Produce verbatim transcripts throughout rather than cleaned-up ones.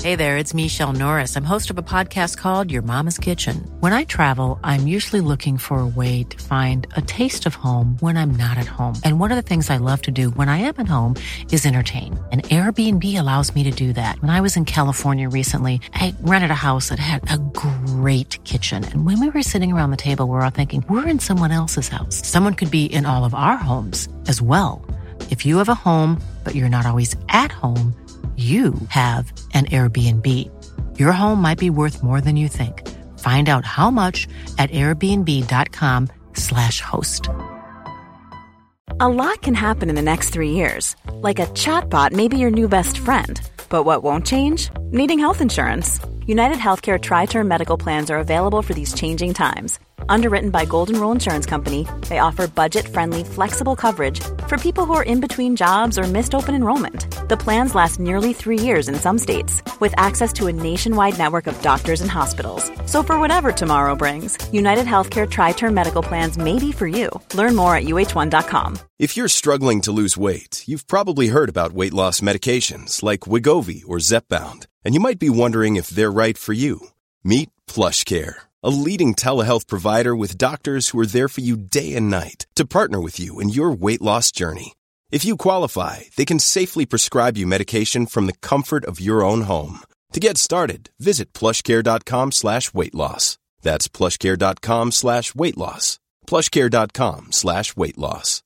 Hey there, it's Michelle Norris. I'm host of a podcast called Your Mama's Kitchen. When I travel, I'm usually looking for a way to find a taste of home when I'm not at home. And one of the things I love to do when I am at home is entertain. And Airbnb allows me to do that. When I was in California recently, I rented a house that had a great kitchen. And when we were sitting around the table, we were all thinking, we're in someone else's house. Someone could be in all of our homes as well. If you have a home, but you're not always at home, you have an Airbnb. Your home might be worth more than you think. Find out how much at airbnb.com slash host. A lot can happen in the next three years. Like a chatbot may be your new best friend. But what won't change? Needing health insurance. United Healthcare Tri-Term Medical Plans are available for these changing times. Underwritten by Golden Rule Insurance Company, they offer budget-friendly, flexible coverage for people who are in between jobs or missed open enrollment. The plans last nearly three years in some states, with access to a nationwide network of doctors and hospitals. So for whatever tomorrow brings, United Healthcare Tri-Term Medical Plans may be for you. Learn more at U H one dot com. If you're struggling to lose weight, you've probably heard about weight loss medications like Wegovy or Zepbound, and you might be wondering if they're right for you. Meet PlushCare, a leading telehealth provider with doctors who are there for you day and night to partner with you in your weight loss journey. If you qualify, they can safely prescribe you medication from the comfort of your own home. To get started, visit plushcare.com slash weight loss. That's plushcare.com slash weight loss. plushcare.com slash weight loss.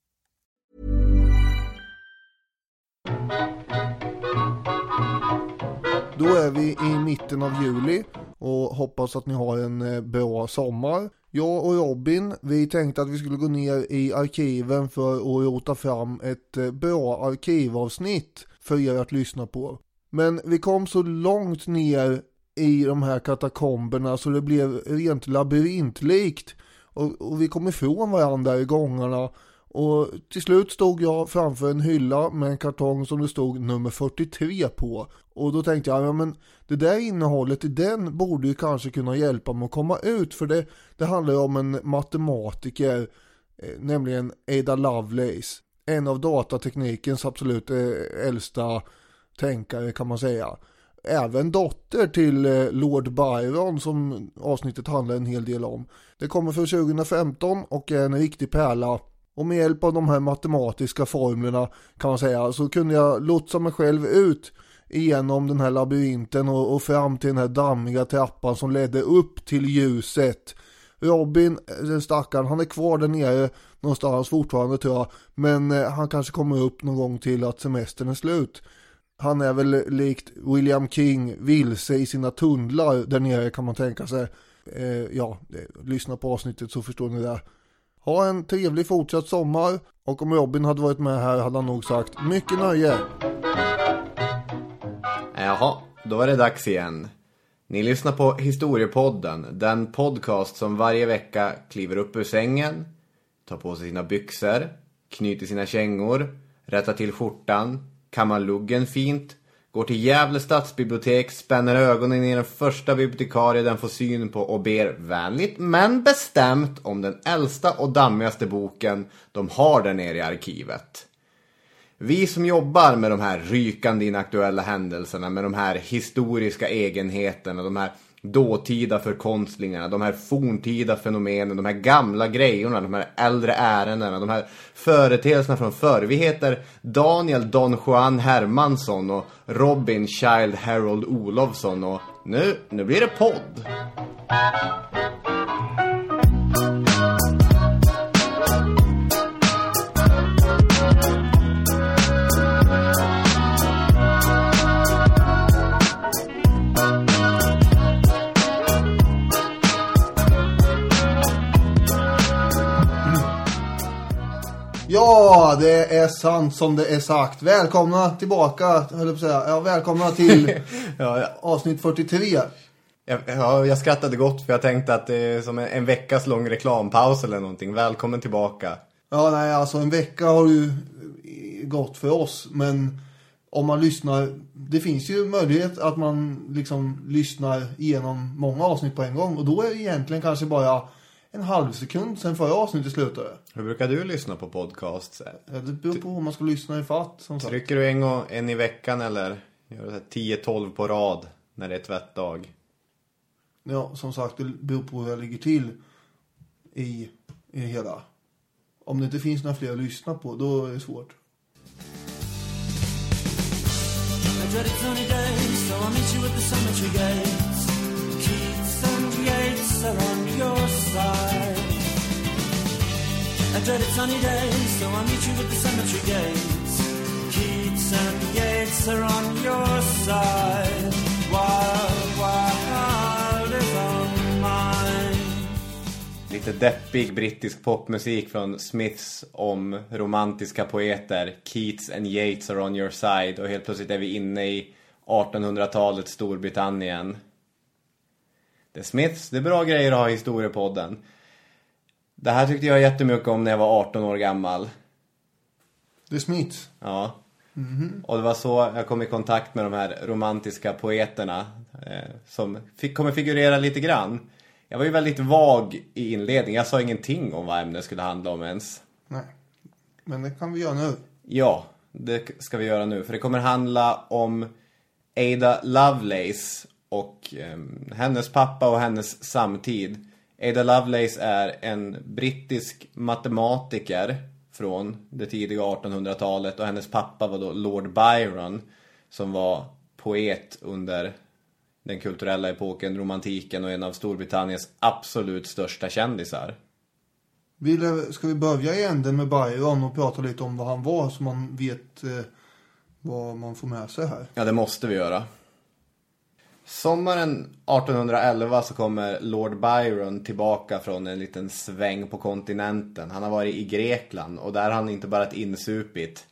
Då är vi i mitten av juli och hoppas att ni har en bra sommar. Jag och Robin, vi tänkte att vi skulle gå ner i arkiven för att rota fram ett bra arkivavsnitt för er att lyssna på. Men vi kom så långt ner i de här katakomberna så det blev rent labyrintlikt. Och, och vi kom ifrån varandra i gångarna. Och till slut stod jag framför en hylla med en kartong som det stod nummer fyrtiotre på. Och då tänkte jag, ja men det där innehållet i den borde ju kanske kunna hjälpa mig att komma ut. För det, det handlar ju om en matematiker, eh, nämligen Ada Lovelace. En av datateknikens absolut eh, äldsta tänkare kan man säga. Även dotter till eh, Lord Byron som avsnittet handlar en hel del om. Det kommer från tjugo femton och är en riktig pärla. Och med hjälp av de här matematiska formlerna kan man säga så kunde jag lotsa mig själv ut igenom den här labyrinten och, och fram till den här dammiga trappan som ledde upp till ljuset. Robin, den stackaren, han är kvar där nere någonstans fortfarande tror jag. Men eh, han kanske kommer upp någon gång till att semestern är slut. Han är väl likt William King vilse i sina tunnlar där nere kan man tänka sig. Eh, ja, eh, lyssna på avsnittet så förstår ni det. Ha en trevlig fortsatt sommar. Och om Robin hade varit med här hade han nog sagt mycket nöje. Jaha, då är det dags igen. Ni lyssnar på Historiepodden, den podcast som varje vecka kliver upp ur sängen, tar på sig sina byxor, knyter sina kängor, rättar till skjortan, kammar luggen fint, går till Gävle stadsbibliotek, spänner ögonen i den första bibliotekarie den får syn på och ber vänligt men bestämt om den äldsta och dammigaste boken de har där nere i arkivet. Vi som jobbar med de här rykande inaktuella händelserna, med de här historiska egenheterna, de här dåtida förkonstlingarna, de här forntida fenomenen, de här gamla grejerna, de här äldre ärendena, de här företeelserna från förr. Vi heter Daniel Don Juan Hermansson och Robin Child Harold Olofsson och nu, nu blir det podd. Ja, det är sant som det är sagt. Välkomna tillbaka, höll jag på att säga. Ja, välkomna till ja, avsnitt fyrtiotre. Ja, jag skrattade gott för jag tänkte att det är som en, en veckas lång reklampaus eller någonting. Välkommen tillbaka. Ja, nej, alltså en vecka har ju gått för oss. Men om man lyssnar, det finns ju möjlighet att man liksom lyssnar igenom många avsnitt på en gång. Och då är det egentligen kanske bara en halv sekund sen förra avsnittet slutade. Hur brukar du lyssna på podcasts? Ja, det beror på hur man ska lyssna i fatt. Som Trycker du en, gång, en i veckan eller gör det tio tolv på rad? när det är tvättdag. Ja, som sagt, det beror på hur jag ligger till i, i det hela. Om det inte finns några fler att lyssna på, då är det svårt. I dread it's only days, so I'll meet you at the cemetery gates. Keats and Yates are on your side. I dread it's sunny days, so I'll meet you at the cemetery gates. Keats and Yates are on your side. Wild, wild is on mine. Lite deppig brittisk popmusik från Smiths om romantiska poeter. Keats and Yates are on your side. Och helt plötsligt är vi inne i artonhundratalets Storbritannien. Det är Smiths, det är bra grejer att ha i historiepodden. Det här tyckte jag jättemycket om när jag var arton år gammal. Det är Smiths? Ja. Mm-hmm. Och det var så jag kom i kontakt med de här romantiska poeterna. Eh, som fick, kommer figurera lite grann. Jag var ju väldigt vag i inledningen. Jag sa ingenting om vad ämnet skulle handla om ens. Nej, men det kan vi göra nu. Ja, det ska vi göra nu. För det kommer handla om Ada Lovelace och eh, hennes pappa och hennes samtid. Ada Lovelace är en brittisk matematiker från det tidiga artonhundratalet. Och hennes pappa var då Lord Byron, som var poet under den kulturella epoken, romantiken, och en av Storbritanniens absolut största kändisar. Vill, ska vi börja i änden med Byron och prata lite om vad han var, så man vet eh, vad man får med sig här? Ja, det måste vi göra. Sommaren artonhundraelva så kommer Lord Byron tillbaka från en liten sväng på kontinenten. Han har varit i Grekland och där har han inte bara ett insupit.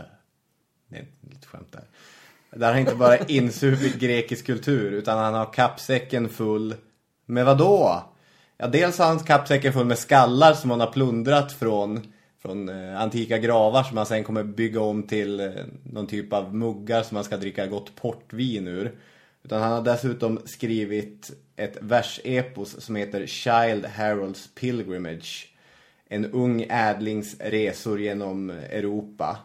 Nej, lite skämt där. Där har han inte bara insupit grekisk kultur, utan han har kappsäcken full med vad då? Ja, dels har han kappsäcken full med skallar som han har plundrat från, från eh, antika gravar som han sen kommer bygga om till eh, någon typ av muggar som man ska dricka gott portvin ur. Utan han har dessutom skrivit ett versepos som heter Child Harold's Pilgrimage. En ung ädlings resor genom Europa.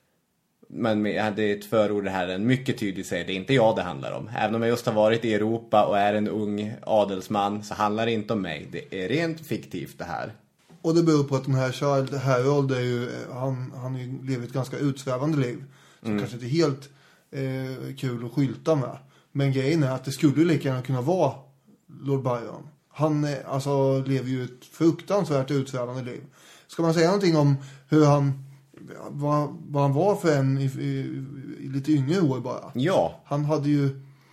Men det är ett förord det här, en mycket tydligt säger det är inte jag det handlar om. Även om jag just har varit i Europa och är en ung adelsman så handlar det inte om mig. Det är rent fiktivt det här. Och det beror på att den här Child Harold är ju, han, han ju lever ett ganska utsvävande liv. Så mm. kanske inte helt eh, kul att skylta med. Men grejen är att det skulle lika gärna kunna vara Lord Byron. Han alltså lever ju ett fruktansvärt utsvävande liv. Ska man säga någonting om hur han, vad, vad han var för en i, i, i lite yngre år bara? Ja. Han hade ju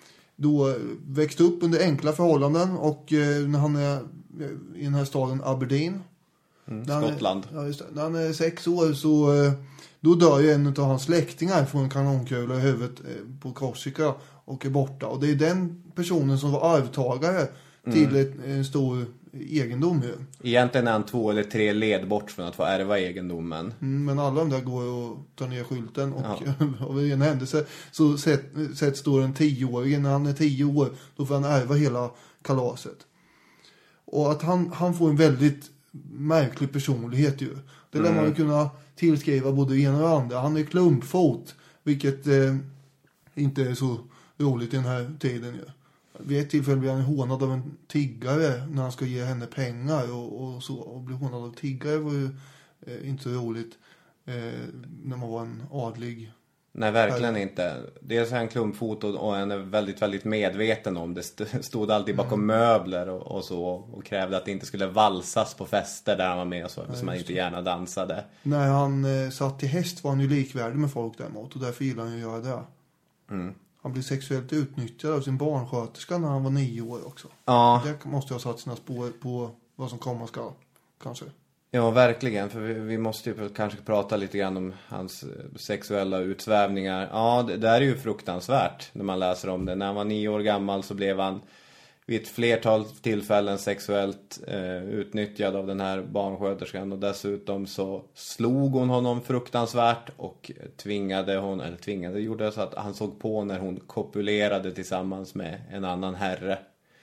då växt upp under enkla förhållanden och eh, när han är i den här staden Aberdeen. Mm, Skottland. Är, ja, just det, när han är sex år så eh, då dör ju en av hans släktingar från en kanonkula i huvudet eh, på Korsika och är borta. Och det är den personen som var arvtagare mm. till ett, en stor egendom. Ju. Egentligen är han två eller tre led bort från att få ärva egendomen. Mm, men alla de där går och tar ner skylten. Och ja. Av en händelse så sätts då en tioårig. När han är tio år då får han ärva hela kalaset. Och att han, han får en väldigt märklig personlighet ju. Det lär mm. man ju kunna tillskriva både ena och andra. Han är klumpfot. Vilket eh, inte är så roligt i den här tiden ju. Vid ett tillfälle blir han hånad av en tiggare när han ska ge henne pengar och, och så. Och bli hånad av tiggare var ju eh, inte så roligt eh, när man var en adlig. Nej, verkligen här. Inte. Dels är han klumpfot och, och han är väldigt, väldigt medveten om det. Stod alltid bakom mm. möbler och, och så. Och krävde att det inte skulle valsas på fester där han var med och så. Nej, som han inte gärna dansade. När han eh, satt i häst var han ju likvärdig med folk däremot. Och därför gillar han ju att göra det. Mm. Han blev sexuellt utnyttjad av sin barnsköterska när han var nio år också. Ja. Det måste ha satt sina spår på vad som komma ska, kanske. Ja, verkligen. För vi, vi måste ju kanske prata lite grann om hans sexuella utsvävningar. Ja, det, det är ju fruktansvärt när man läser om det. När han var nio år gammal så blev han vid ett flertal tillfällen sexuellt eh, utnyttjad av den här barnsköterskan. Och dessutom så slog hon honom fruktansvärt och tvingade hon, eller tvingade, gjorde så att han såg på när hon kopulerade tillsammans med en annan herre.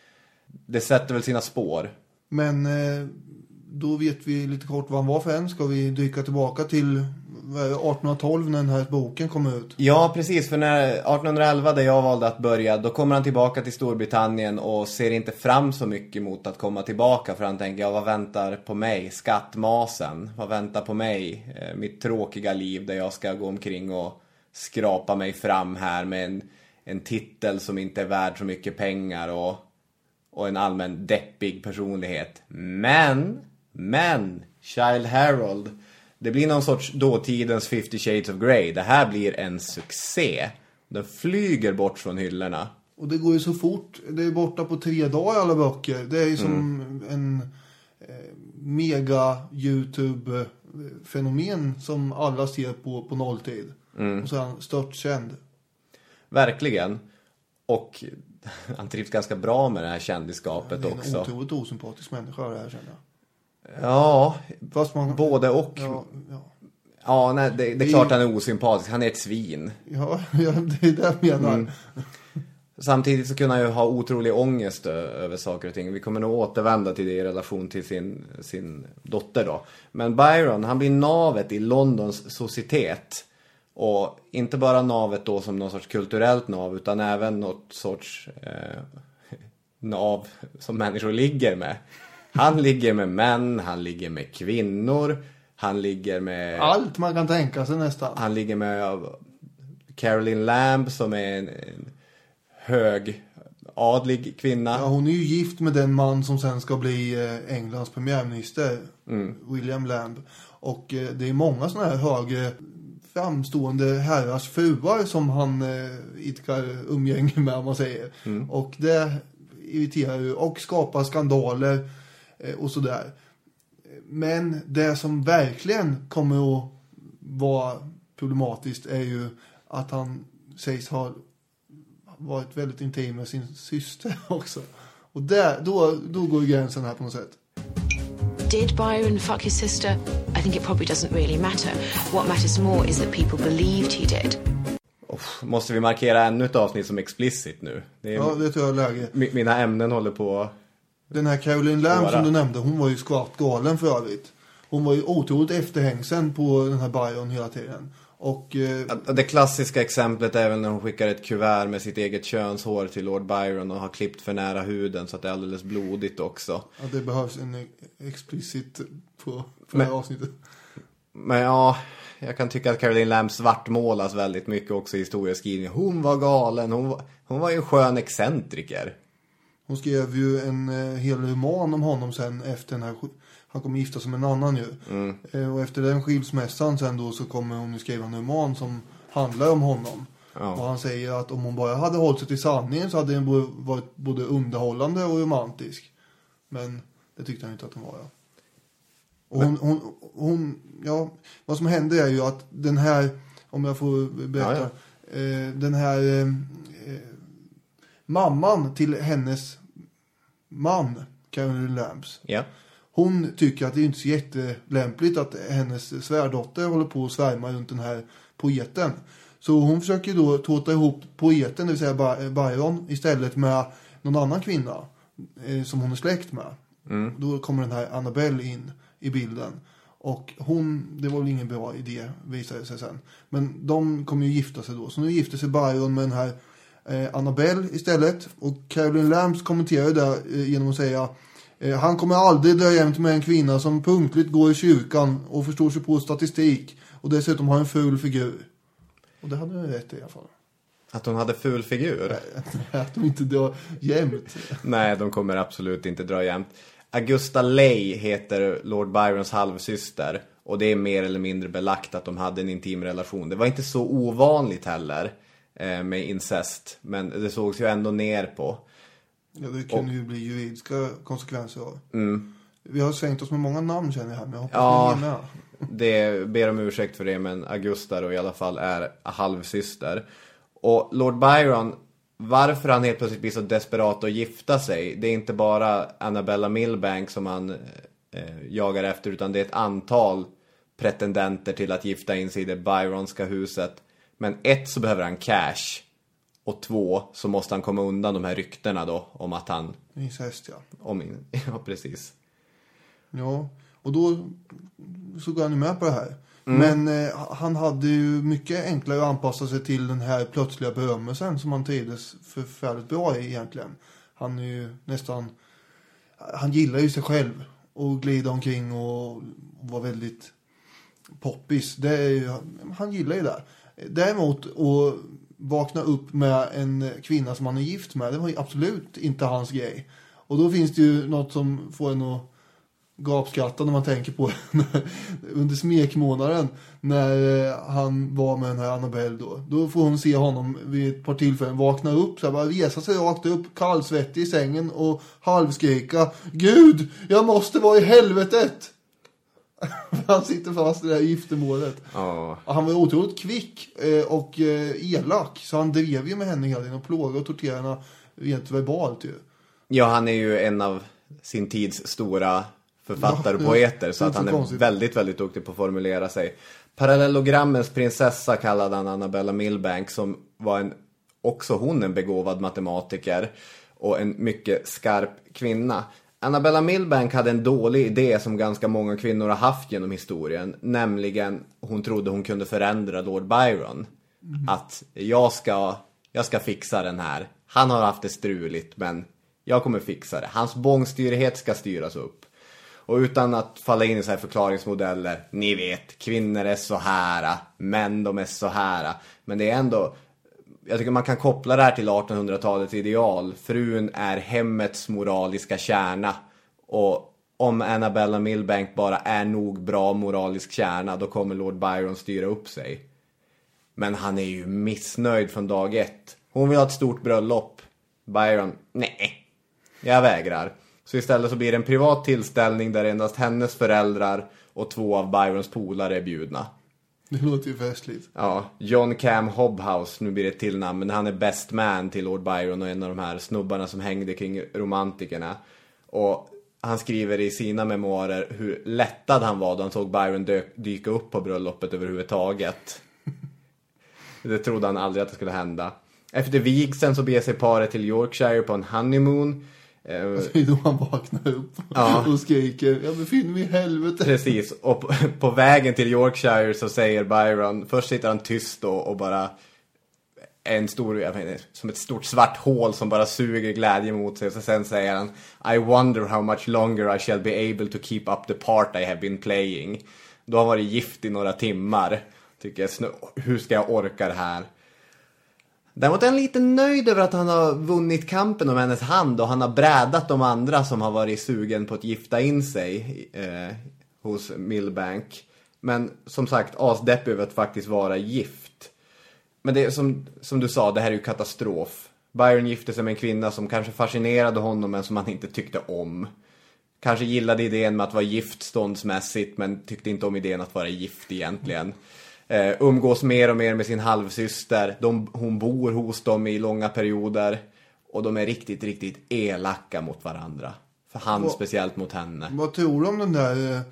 Det sätter väl sina spår. Men eh, då vet vi lite kort vad han var för en. Ska vi dyka tillbaka till artonhundratolv när den här boken kom ut. Ja, precis. För när artonhundraelva, där jag valde att börja, då kommer han tillbaka till Storbritannien och ser inte fram så mycket mot att komma tillbaka. För han tänker, ja, vad väntar på mig? Skattmasen. Vad väntar på mig? Eh, mitt tråkiga liv där jag ska gå omkring och skrapa mig fram här med en, en titel som inte är värd så mycket pengar och, och en allmän deppig personlighet. Men, men, Childe Harold... Det blir någon sorts dåtidens Fifty Shades of Grey. Det här blir en succé. Den flyger bort från hyllorna. Och det går ju så fort. Det är borta på tre dagar alla böcker. Det är ju som mm. en eh, mega YouTube-fenomen som alla ser på, på nolltid. Mm. Och så är han stört känd. Verkligen. Och han trivs ganska bra med det här kändisskapet också. Det är en otroligt osympatisk människa det här, känner jag. Ja, fast man, både och. Ja, ja. ja nej, det, det är klart han är osympatisk. Han är ett svin. Ja, ja det är det jag menar. Mm. Samtidigt så kunde han ju ha otrolig ångest över saker och ting. Vi kommer nog återvända till det i relation till sin, sin dotter då. Men Byron, han blir navet i Londons societet. Och inte bara navet då som någon sorts kulturellt nav, utan även något sorts eh, nav som människor ligger med. Han ligger med män, han ligger med kvinnor, han ligger med... allt man kan tänka sig nästan. Han ligger med Caroline Lamb som är en, en hög adlig kvinna. Ja, hon är ju gift med den man som sen ska bli eh, Englands premiärminister, mm. William Lamb. Och eh, det är många sådana här högre framstående herrars fruar som han eh, idkar umgänge med, om man säger. Mm. Och det irriterar ju och skapar skandaler och sådär. Men det som verkligen kommer att vara problematiskt är ju att han sägs ha varit väldigt intim med sin syster också. Och där, då, då går gränsen här på något sätt. Did Byron fuck his sister? I think it probably doesn't really matter. What matters more is that people believed he did. Oh, måste vi markera ännu ett avsnitt som explicit nu? Det är, ja, det tror jag är läge. Mina ämnen håller på... Den här Caroline Lamb som du nämnde, hon var ju skvatt galen för övrigt. Hon var ju otroligt efterhängsen på den här Byron hela tiden. Och, eh... det klassiska exemplet är väl när hon skickar ett kuvert med sitt eget könshår till Lord Byron och har klippt för nära huden så att det är alldeles blodigt också. Ja, det behövs en explicit på, på men, det här avsnittet. Men ja, jag kan tycka att Caroline Lamb svartmålas väldigt mycket också i historieskrivningen. Hon var galen, hon var, hon var ju en skön excentriker. Hon skrev ju en eh, hel roman om honom sen efter den här... Han kommer gifta sig med en annan ju. Mm. Eh, och efter den skilsmässan sen då så kommer hon skriva en roman som handlar om honom. Ja. Och han säger att om hon bara hade hållit sig till sanningen så hade den varit både underhållande och romantisk. Men det tyckte han inte att hon var. Ja. Och hon, hon, hon... Ja, vad som hände är ju att den här... Om jag får berätta... Ja, ja. Eh, den här... Eh, mamman till hennes man, Caroline Lambs. Ja. Hon tycker att det är inte så jättelämpligt att hennes svärdotter håller på att svärma runt den här poeten. Så hon försöker då tåta ihop poeten, det vill säga Byron, istället med någon annan kvinna eh, som hon är släkt med. Mm. Då kommer den här Annabelle in i bilden. Och hon, det var väl ingen bra idé, visade sig sen. Men de kommer ju gifta sig då. Så nu gifter sig Byron med den här eh, Annabelle istället. Och Caroline Lambs kommenterar det eh, genom att säga... Han kommer aldrig dö jämt med en kvinna som punktligt går i kyrkan och förstår sig på statistik och dessutom har en ful figur. Och det hade hon rätt i alla fall. Att hon hade ful figur? Nej, att de inte drar jämt. Nej, de kommer absolut inte dra jämt. Augusta Leigh heter Lord Byrons halvsyster och det är mer eller mindre belagt att de hade en intim relation. Det var inte så ovanligt heller eh, med incest, men det sågs ju ändå ner på. Ja, det kan och, ju bli juridiska konsekvenser av. Mm. Vi har svängt oss med många namn känner jag här, men jag hoppas ja, ni är med. Det ber om ursäkt för det, men Augusta då i alla fall är halvsyster. Och Lord Byron, varför han helt plötsligt blir så desperat att gifta sig, det är inte bara Annabella Milbank som han eh, jagar efter, utan det är ett antal pretendenter till att gifta in sig i det Byronska huset. Men ett, så behöver han cash. Och två, så måste han komma undan de här ryktena då om att han... Incest, ja. Om, ja, precis. Ja, och då så går han ju med på det här. Mm. Men eh, han hade ju mycket enklare att anpassa sig till den här plötsliga berömmelsen som han trivdes förfärligt bra i egentligen. Han är ju nästan, han gillar ju sig själv och glider omkring och var väldigt poppis. Det är ju, han gillar ju det. Däremot att vakna upp med en kvinna som han är gift med, det var absolut inte hans grej. Och då finns det ju något som får en att gapskratta när man tänker på under smekmånaden när han var med den här Annabelle då. Då får hon se honom vid ett par tillfällen vakna upp, så här, bara resa sig rakt upp, kallsvettig i sängen och halvskrika: Gud, jag måste vara i helvetet! Han sitter fast i det här giftermålet. Oh. Han var otroligt kvick och elak, så han drev ju med henne hela tiden och plågade och torterade henne rent verbalt ju. Ja, han är ju en av sin tids stora författare och poeter, ja, så att han är konstigt. väldigt, väldigt duktig på att formulera sig. Parallellogrammens prinsessa kallade han Annabella Milbank, som var en, också hon en begåvad matematiker och en mycket skarp kvinna. Annabella Milbank hade en dålig idé som ganska många kvinnor har haft genom historien, nämligen hon trodde hon kunde förändra Lord Byron. Mm. Att jag ska, jag ska fixa den här. Han har haft det struligt, men jag kommer fixa det. Hans bångstyrighet ska styras upp. Och utan att falla in i så här förklaringsmodeller, ni vet, kvinnor är så här, män de är så här. Men det är ändå, jag tycker man kan koppla det här till artonhundratalets ideal. Frun är hemmets moraliska kärna. Och om Annabella Milbank bara är nog bra moralisk kärna, då kommer Lord Byron styra upp sig. Men han är ju missnöjd från dag ett. Hon vill ha ett stort bröllop. Byron, nej, jag vägrar. Så istället så blir det en privat tillställning där endast hennes föräldrar och två av Byrons polare är bjudna. Det låter ju festligt. Ja, John Cam Hobhouse, nu blir det till namn, men han är best man till Lord Byron och en av de här snubbarna som hängde kring romantikerna. Och han skriver i sina memoarer hur lättad han var då han såg Byron dö- dyka upp på bröllopet överhuvudtaget. Det trodde han aldrig att det skulle hända. Efter vigseln så beger sig paret till Yorkshire på en honeymoon. Det är då han vaknar upp, ja, och skriker: jag befinner mig i helvete. Precis, och på, på vägen till Yorkshire så säger Byron, först sitter han tyst då och bara en stor, jag vet inte, som ett stort svart hål som bara suger glädje mot sig. Och så sen säger han: I wonder how much longer I shall be able to keep up the part I have been playing. Då har han varit gift i några timmar. Tycker jag, hur ska jag orka det här? Däremot är han lite nöjd över att han har vunnit kampen om hennes hand och han har brädat de andra som har varit sugen på att gifta in sig eh, hos Milbank. Men som sagt, asdeppig över att faktiskt vara gift. Men det är som, som du sa, det här är ju katastrof. Byron gifte sig med en kvinna som kanske fascinerade honom men som han inte tyckte om. Kanske gillade idén med att vara gift ståndsmässigt men tyckte inte om idén att vara gift egentligen. Uh, umgås mer och mer med sin halvsyster. De, hon bor hos dem i långa perioder. Och de är riktigt, riktigt elaka mot varandra. För han vad, speciellt mot henne. Vad tror du om den där eh,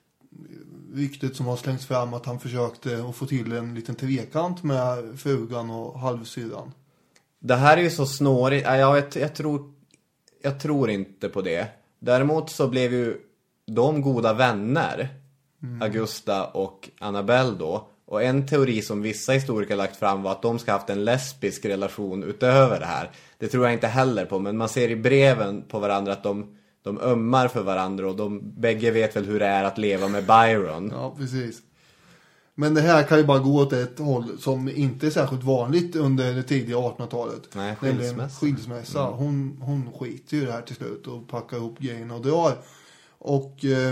ryktet som har slängts fram att han försökte att få till en liten trekant med frugan och halvsyran? Det här är ju så snårigt. Jag, jag, jag, tror, jag tror inte på det. Däremot så blev ju de goda vänner. Mm. Augusta och Annabelle då. Och en teori som vissa historiker lagt fram var att de ska ha haft en lesbisk relation utöver det här. Det tror jag inte heller på, men man ser i breven på varandra att de, de ömmar för varandra och de bägge vet väl hur det är att leva med Byron. Ja, precis. Men det här kan ju bara gå åt ett håll som inte är särskilt vanligt under det tidiga artonhundratalet. Nej, skilsmässa. skilsmässa. Mm. Hon, hon skiter ju det här till slut och packar ihop grejerna och drar. Och Eh,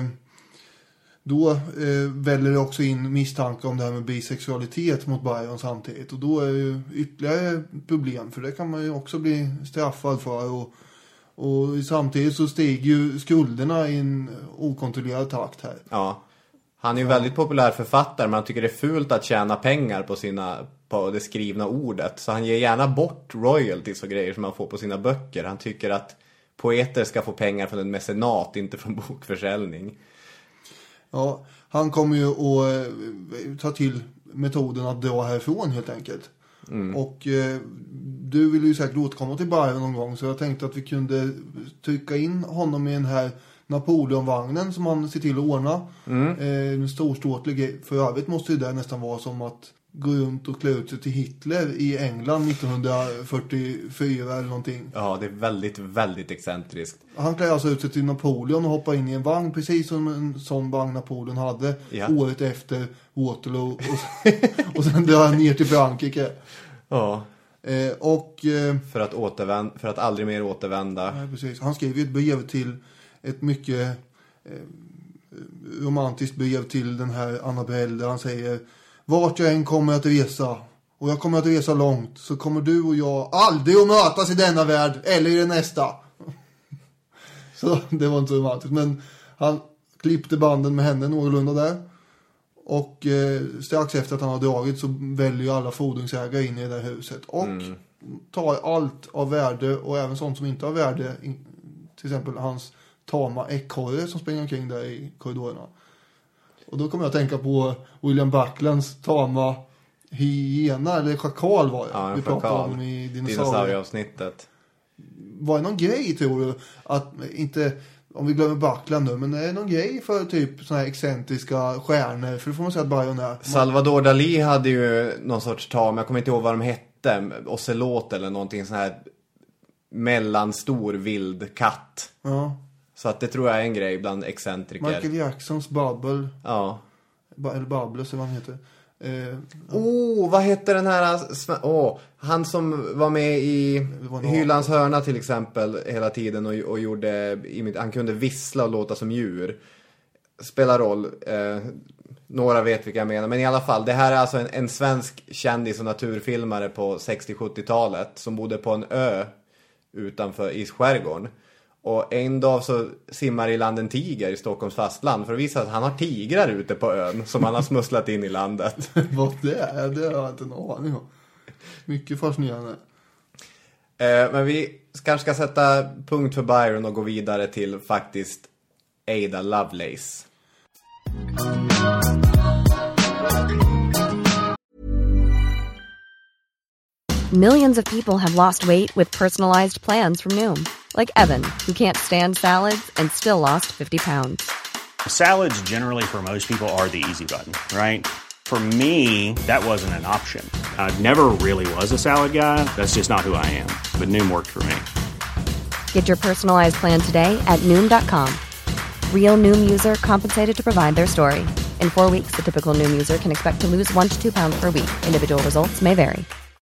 Då eh, väljer det också in misstankar om det här med bisexualitet mot Byron samtidigt. Och då är det ju ytterligare problem. För det kan man ju också bli straffad för. Och, och samtidigt så stiger ju skulderna i en okontrollerad takt här. Ja, han är ju väldigt populär författare. Men han tycker det är fult att tjäna pengar på, sina, på det skrivna ordet. Så han ger gärna bort royalties och grejer som han får på sina böcker. Han tycker att poeter ska få pengar från en mecenat, inte från bokförsäljning. Ja, han kommer ju att eh, ta till metoden att dra härifrån helt enkelt. Mm. Och eh, du vill ju säkert återkomma till Byron någon gång, så jag tänkte att vi kunde trycka in honom i den här Napoleonvagnen som han ser till att ordna. Mm. Eh, en storståtlig grej. För övrigt måste ju det nästan vara som att gå runt och klä ut sig till Hitler i England nittonhundrafyrtiofyra eller någonting. Ja, det är väldigt, väldigt excentriskt. Han klär alltså ut sig till Napoleon och hoppar in i en vagn precis som en sån vagn Napoleon hade Ja. året efter Waterloo. Och, och sen drar han ner till Frankrike. Ja. Eh, och... Eh, För att, återvända, för att aldrig mer återvända. nej, precis. Han skrev ju ett brev till ett mycket eh, romantiskt brev till den här Annabelle där han säger: vart jag än kommer att resa, och jag kommer att resa långt, så kommer du och jag aldrig att mötas i denna värld eller i den nästa. Så det var inte så romantiskt, men han klippte banden med henne någorlunda där. Och eh, strax efter att han har dragit så väljer alla fordringsägare in i det där huset och mm. tar allt av värde och även sånt som inte har värde, till exempel hans tama ekorre som springer omkring där i korridorerna. Och då kommer jag att tänka på William Bucklands tama hyena, eller schakal var det. Ja, vi pratade om i dinosaurieavsnittet. Var det någon grej, tror du, att inte, om vi glömmer Buckland nu, men är det någon grej för typ såna här excentriska stjärnor? För det får man säga att Byron är. Salvador Dalí hade ju någon sorts tama, jag kommer inte ihåg vad de hette, ocelot eller någonting sån här mellanstor vild katt. Ja. Så att det tror jag är en grej bland excentriker. Michael Jacksons Bubble. Ja. Ba- eller Bubbles, eller vad han heter. Åh, eh, oh, vad heter den här... Oh, han som var med i Hylands hörna till exempel hela tiden och, och gjorde... Han kunde vissla och låta som djur. Spelar roll. Eh, några vet vilka jag menar. Men i alla fall, det här är alltså en, en svensk kändis och naturfilmare på sextio-sjuttiotalet som bodde på en ö utanför i skärgården. Och en dag så simmar i land en tiger i Stockholms fastland för att visa att han har tigrar ute på ön som han har smusslat in i landet. Vad det är, det har jag inte en aning om. Mycket fascinerande. Eh, men vi kanske ska sätta punkt för Byron och gå vidare till faktiskt Ada Lovelace. Millions of people have lost weight with personalized plans from Noom. Like Evan, who can't stand salads and still lost fifty pounds. Salads generally for most people are the easy button, right? For me, that wasn't an option. I never really was a salad guy. That's just not who I am. But Noom worked for me. Get your personalized plan today at Noom dot com. Real Noom user compensated to provide their story. In four weeks, the typical Noom user can expect to lose one to two pounds per week. Individual results may vary.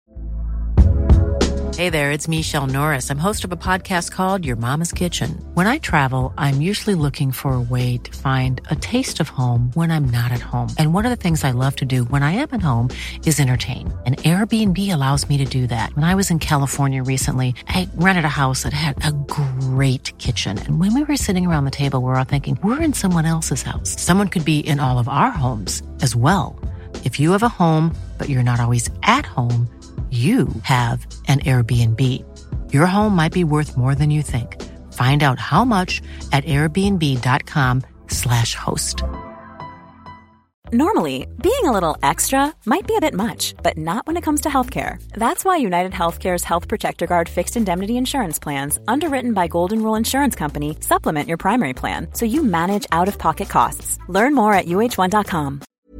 Hey there, it's Michelle Norris. I'm host of a podcast called Your Mama's Kitchen. When I travel, I'm usually looking for a way to find a taste of home when I'm not at home. And one of the things I love to do when I am at home is entertain. And Airbnb allows me to do that. When I was in California recently, I rented a house that had a great kitchen. And when we were sitting around the table, we were all thinking, we're in someone else's house. Someone could be in all of our homes as well. If you have a home, but you're not always at home, you have an Airbnb. Your home might be worth more than you think. Find out how much at airbnb.com slash host. Normally, being a little extra might be a bit much, but not when it comes to healthcare. That's why United Healthcare's Health Protector Guard fixed indemnity insurance plans, underwritten by Golden Rule Insurance Company, supplement your primary plan so you manage out-of-pocket costs. Learn more at U H one dot com.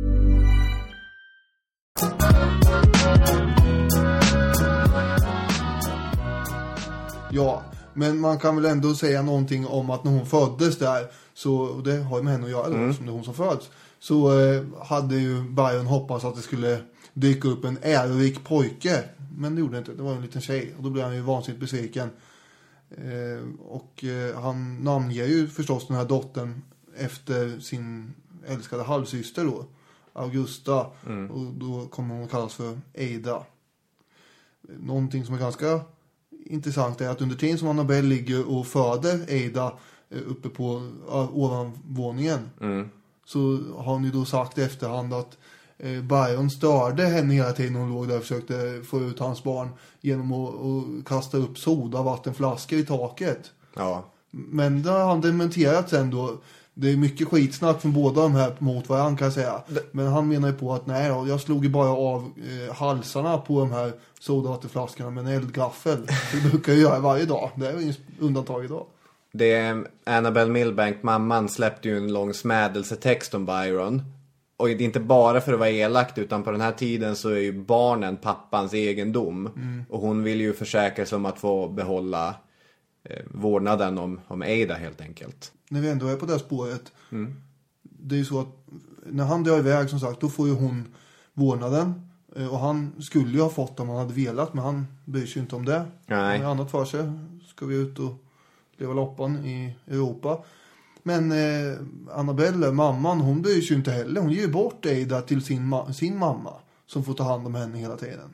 Ja, men man kan väl ändå säga någonting om att när hon föddes där, så, och det har ju med henne att göra, mm. som det är hon som föds, så eh, hade ju Byron hoppats att det skulle dyka upp en ärorik pojke, men det gjorde inte, det var en liten tjej, och då blev han ju vansinnigt besviken. Eh, och eh, han namnger ju förstås den här dottern efter sin älskade halvsyster då, Augusta, mm. och då kommer hon att kallas för Ada. Någonting som är ganska intressant är att under tiden som Annabelle ligger och föder Ada uppe på uh, ovanvåningen, mm. så har hon ju då sagt i efterhand att eh, Byron störde henne hela tiden hon låg där och försökte få ut hans barn genom att, att kasta upp soda vattenflaskor i taket. Ja. Men det har han dementerat sen då. Det är mycket skitsnack från båda de här mot varandra, kan jag säga. Men han menar ju på att nej då, jag slog ju bara av eh, halsarna på de här sodavattenflaskorna med en eldgaffel. Det brukar jag göra varje dag. Det är ju undantag idag. Det, Annabelle Milbank, mamman, släppte ju en lång smädelsetext om Byron. Och det är inte bara för att vara elakt, utan på den här tiden så är ju barnen pappans egendom. Mm. Och hon vill ju försäkra sig om att få behålla eh, vårdnaden om, om Ada helt enkelt. När vi ändå är på det spåret. Mm. Det är ju så att när han drar iväg, som sagt, då får ju hon vårdnaden. Och han skulle ju ha fått om han hade velat, men han bryr sig inte om det. Nej. Han har annat för sig. Ska vi ut och leva loppan i Europa. Men eh, Annabelle, mamman, hon bryr sig ju inte heller. Hon ger ju bort Ada till sin, ma- sin mamma som får ta hand om henne hela tiden.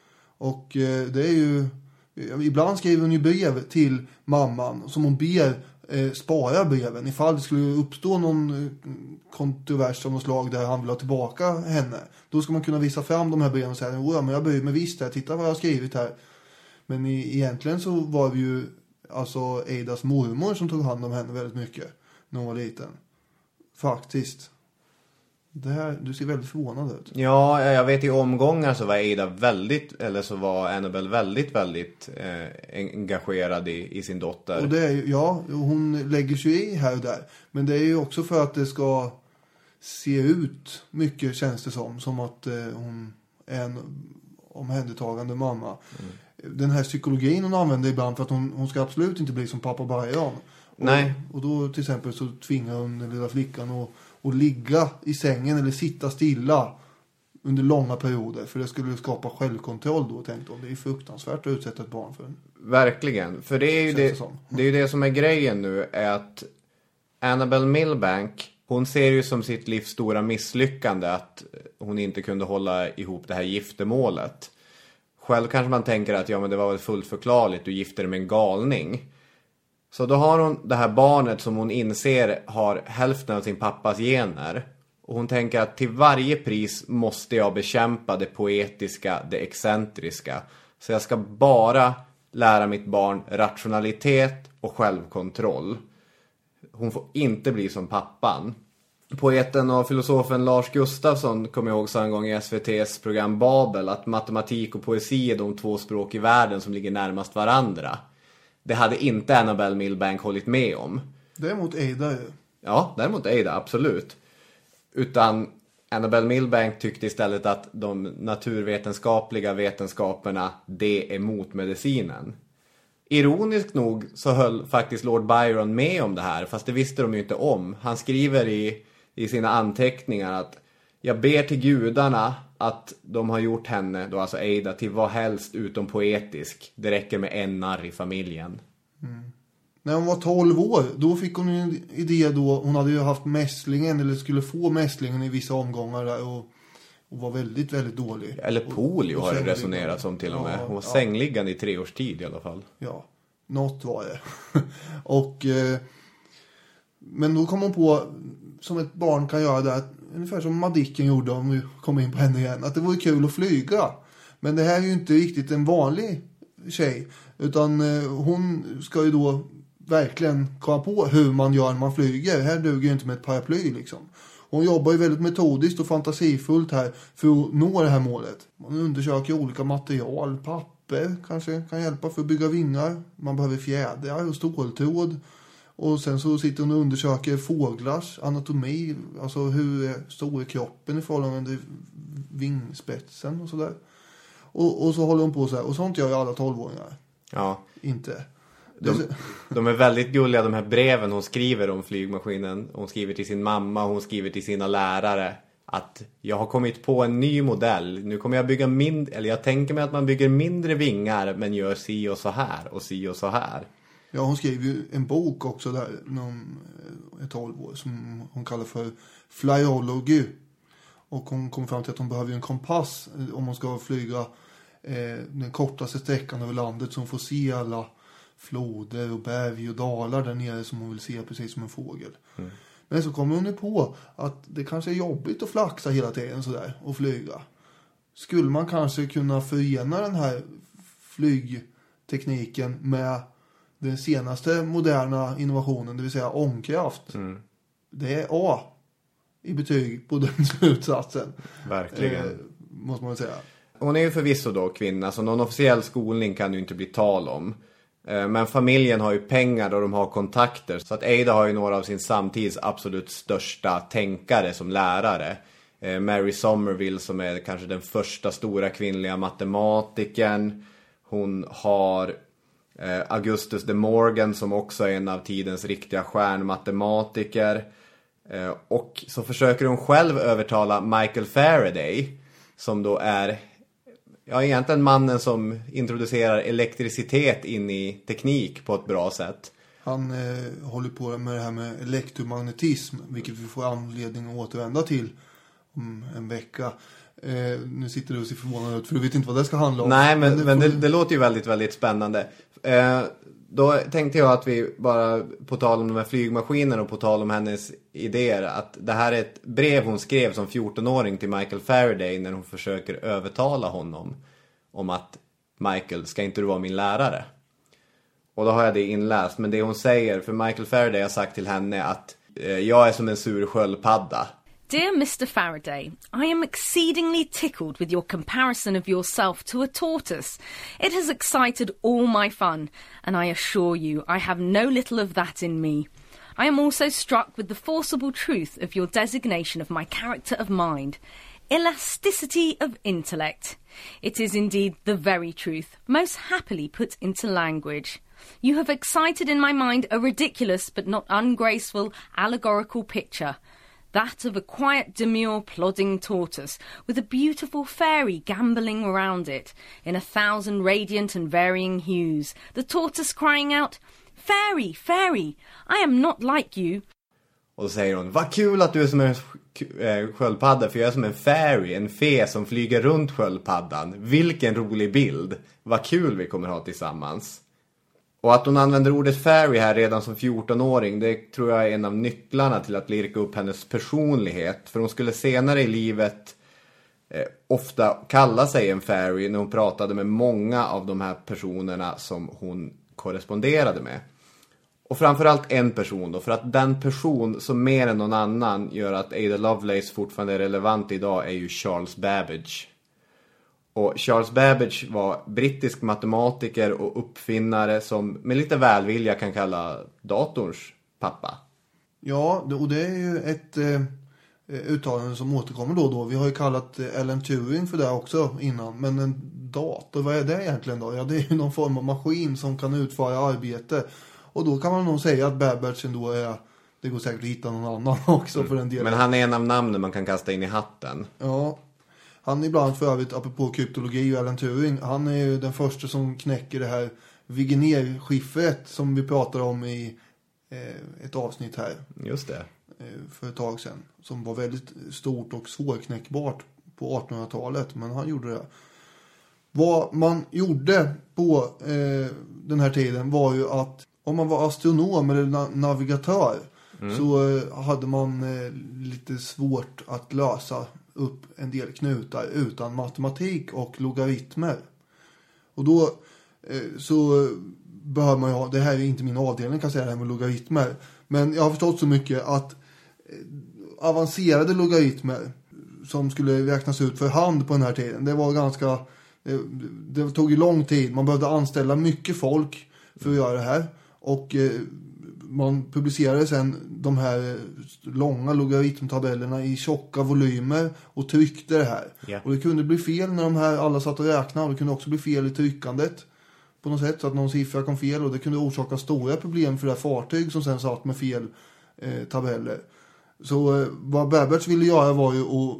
Och eh, det är ju... Ibland skriver hon ju brev till mamman som hon ber eh, spara breven. Ifall det skulle uppstå någon eh, kontrovers av något slag där han vill ha tillbaka henne. Då ska man kunna visa fram de här breven och säga, ja men jag bryr mig visst här, titta vad jag har skrivit här. Men i, egentligen så var det ju alltså Adas mormor som tog hand om henne väldigt mycket när hon var liten. Faktiskt. Det här, du ser väldigt förvånad ut. Ja, jag vet i omgångar så var Ada väldigt, eller så var Annabelle väldigt, väldigt eh, engagerad i, i sin dotter. Och det är ju, ja, hon lägger sig i här och där. Men det är ju också för att det ska se ut mycket, känns det som. Som att eh, hon är en omhändertagande mamma. Mm. Den här psykologin hon använder ibland för att hon, hon ska absolut inte bli som pappa Byron. Och, Nej. Och då till exempel så tvingar hon den lilla flickan att, att ligga i sängen eller sitta stilla under långa perioder. För det skulle skapa självkontroll då, tänkte hon. Det är ju fruktansvärt att utsätta ett barn för. Verkligen. För det är ju det, det, det är ju det som är grejen nu, är att Annabelle Milbank, hon ser ju som sitt livs stora misslyckande att hon inte kunde hålla ihop det här giftermålet. Själv kanske man tänker att ja, men det var väl fullt förklarligt, du gifter dig med en galning. Så då har hon det här barnet som hon inser har hälften av sin pappas gener. Och hon tänker att till varje pris måste jag bekämpa det poetiska, det excentriska. Så jag ska bara lära mitt barn rationalitet och självkontroll. Hon får inte bli som pappan. Poeten och filosofen Lars Gustafsson kommer jag ihåg så en gång i S V T:s program Babel att matematik och poesi är de två språk i världen som ligger närmast varandra. Det hade inte Annabelle Milbank hållit med om. Däremot Ada ju. Ja, däremot Ada, absolut. Utan Annabelle Milbank tyckte istället att de naturvetenskapliga vetenskaperna, det är motmedicinen. Ironiskt nog så höll faktiskt Lord Byron med om det här, fast det visste de ju inte om. Han skriver i, i sina anteckningar att jag ber till gudarna att de har gjort henne, då alltså Ada, till vad helst utom poetisk. Det räcker med en narr i familjen. Mm. När hon var tolv år, då fick hon en idé då. Hon hade ju haft mässlingen, eller skulle få mässlingen i vissa omgångar där, och, och var väldigt, väldigt dålig. Eller polio har det resonerat som till och med. Hon var ja. sängliggande i tre års tid i alla fall. Ja, något var det. och eh, men då kom hon på, som ett barn kan göra det, ungefär som Madicken gjorde om vi kommer in på henne igen, att det vore kul att flyga. Men det här är ju inte riktigt en vanlig tjej, utan eh, hon ska ju då verkligen komma på hur man gör när man flyger. Här duger ju inte med ett paraply liksom. Hon jobbar ju väldigt metodiskt och fantasifullt här för att nå det här målet. Man undersöker olika material, papper kanske kan hjälpa för att bygga vingar. Man behöver fjädrar och ståltråd. Och sen så sitter hon och undersöker fåglars anatomi. Alltså hur är stor är kroppen i förhållande till vingspetsen och sådär. Och, och så håller hon på så här. Och sånt gör ju alla tolvåringar. Ja. Inte. De, de är väldigt gulliga, de här breven hon skriver om flygmaskinen. Hon skriver till sin mamma, hon skriver till sina lärare att jag har kommit på en ny modell. Nu kommer jag bygga mindre, eller jag tänker mig att man bygger mindre vingar men gör si och så här och si och så här. Ja, hon skrev ju en bok också där någon, ett tolv år som hon kallar för Flyology. Och hon kom fram till att hon behöver en kompass om hon ska flyga eh, den kortaste sträckan över landet, så hon får se alla floder och berg och dalar där nere som hon vill se, precis som en fågel. Mm. Men så kommer hon ju på att det kanske är jobbigt att flaxa hela tiden sådär och flyga. Skulle man kanske kunna förena den här flygtekniken med den senaste moderna innovationen, det vill säga ångkraft. Mm. Det är A i betyg på den slutsatsen. Verkligen. Eh, måste man säga. Hon är ju förvisso då kvinna, så någon officiell skolning kan ju inte bli tal om. Men familjen har ju pengar och de har kontakter. Så att Ada har ju några av sin samtids absolut största tänkare som lärare. Mary Somerville som är kanske den första stora kvinnliga matematikern. Hon har Augustus de Morgan som också är en av tidens riktiga stjärnmatematiker. Och så försöker hon själv övertala Michael Faraday som då är... Ja, egentligen mannen som introducerar elektricitet in i teknik på ett bra sätt. Han eh, håller på med det här med elektromagnetism, vilket vi får anledning att återvända till om en vecka. Eh, nu sitter du och ser förvånad ut, för du vet inte vad det ska handla om. Nej, men, men, det, men det, får... det låter ju väldigt, väldigt spännande. Eh, då tänkte jag att vi bara, på tal om de här flygmaskinerna och på tal om hennes idéer, att det här är ett brev hon skrev som fjortonåring till Michael Faraday när hon försöker övertala honom om att Michael, ska inte du vara min lärare? Och då har jag det inläst, men det hon säger, för Michael Faraday har sagt till henne att eh, jag är som en sur sköldpadda. Dear Mister Faraday, I am exceedingly tickled with your comparison of yourself to a tortoise. It has excited all my fun, and I assure you I have no little of that in me. I am also struck with the forcible truth of your designation of my character of mind. Elasticity of intellect. It is indeed the very truth, most happily put into language. You have excited in my mind a ridiculous but not ungraceful allegorical picture. That of a quiet, demure, plodding tortoise, with a beautiful fairy gambolling around it, in a thousand radiant and varying hues. The tortoise crying out, "Fairy, fairy, I am not like you." Och då säger hon, vad kul att du är som en sköldpadda, för jag är som en fairy, en fe som flyger runt sköldpaddan. Vilken rolig bild. Vad kul vi kommer ha tillsammans. Och att hon använder ordet fairy här redan som fjortonåring, det tror jag är en av nycklarna till att lirka upp hennes personlighet. För hon skulle senare i livet eh, ofta kalla sig en fairy när hon pratade med många av de här personerna som hon korresponderade med. Och framförallt en person då, för att den person som mer än någon annan gör att Ada Lovelace fortfarande är relevant idag är ju Charles Babbage. Och Charles Babbage var brittisk matematiker och uppfinnare som med lite välvilja kan kalla datorns pappa. Ja, och det är ju ett eh, uttalande som återkommer då och då. Vi har ju kallat Alan Turing för det också innan. Men en dator, vad är det egentligen då? Ja, det är ju någon form av maskin som kan utföra arbete. Och då kan man nog säga att Babbage ändå är... Det går säkert att hitta någon annan också för den delen. Men han är en av namnen man kan kasta in i hatten. Ja, han är ibland för övrigt, apropå kryptologi och Alan Turing, han är ju den första som knäcker det här Vigenère-skiffret som vi pratade om i eh, ett avsnitt här. Just det. Eh, för ett tag sedan. Som var väldigt stort och svårknäckbart på artonhundratalet, men han gjorde det. Vad man gjorde på eh, den här tiden var ju att om man var astronom eller na- navigatör mm. så eh, hade man eh, lite svårt att lösa upp en del knutar utan matematik och logaritmer. Och då eh, så behöver man ju ha, det här är inte min avdelning kan jag säga det här med logaritmer, men jag har förstått så mycket att eh, avancerade logaritmer som skulle räknas ut för hand på den här tiden, det var ganska det, det tog ju lång tid, man behövde anställa mycket folk för att göra det här och eh, man publicerade sen de här långa logaritmtabellerna i tjocka volymer och tryckte det här. Yeah. Och det kunde bli fel när de här alla satt och räknade, och det kunde också bli fel i tryckandet på något sätt så att någon siffra kom fel, och det kunde orsaka stora problem för det här fartyg som sen satt med fel eh, tabeller. Så eh, vad Babbage ville göra var ju att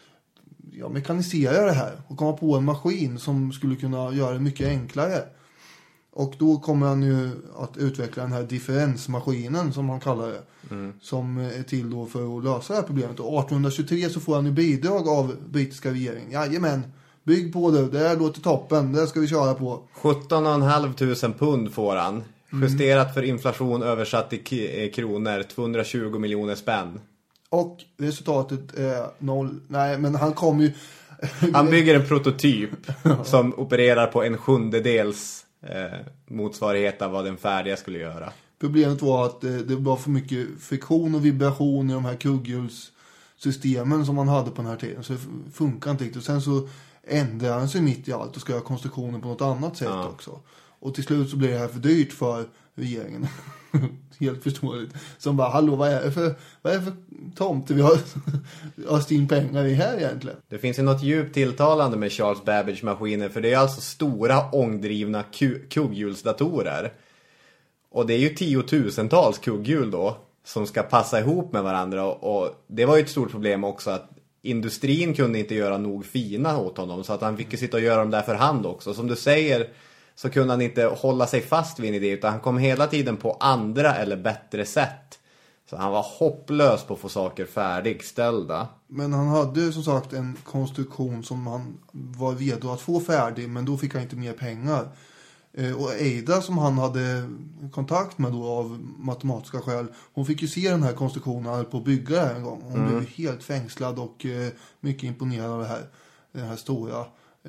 ja, mekanisera det här och komma på en maskin som skulle kunna göra det mycket enklare. Och då kommer han ju att utveckla den här differensmaskinen som han kallar det. Mm. Som är till då för att lösa det här problemet. Och arton tjugotre så får han ju bidrag av brittiska regeringen. Jajamän, bygg på det. Det här låter toppen. Det ska vi köra på. sjutton och ett halvt tusen pund får han. Justerat mm. för inflation översatt i k- kronor. tvåhundratjugo miljoner spänn. Och resultatet är noll. Nej, men han kommer ju... Han bygger en prototyp som opererar på en sjundedels... Eh, motsvarighet av vad den färdiga skulle göra. Problemet var att eh, det var för mycket friktion och vibration i de här kugghjulssystemen som man hade på den här tiden, så det funkar inte riktigt. Och sen så ändrar han sig mitt i allt och ska göra konstruktionen på något annat sätt ja. också. Och till slut så blir det här för dyrt för regeringen. Helt förståeligt. Som bara, hallå, vad är det för, vad är det för tomte vi har öst in pengar i här egentligen? Det finns ju något djupt tilltalande med Charles Babbage-maskiner, för det är alltså stora ångdrivna ku- kugghjulsdatorer. Och det är ju tiotusentals kugghjul då som ska passa ihop med varandra. Och, och det var ju ett stort problem också att industrin kunde inte göra nog fina åt honom, så att han fick ju sitta och göra dem där för hand också. Som du säger så kunde han inte hålla sig fast vid en idé, utan han kom hela tiden på andra eller bättre sätt. Så han var hopplös på att få saker färdigställda. Men han hade som sagt en konstruktion som han var redo att få färdig, men då fick han inte mer pengar. Och Ada som han hade kontakt med då av matematiska skäl, hon fick ju se den här konstruktionen på att bygga det här en gång. Hon mm. blev helt fängslad och mycket imponerad av det här, den här stora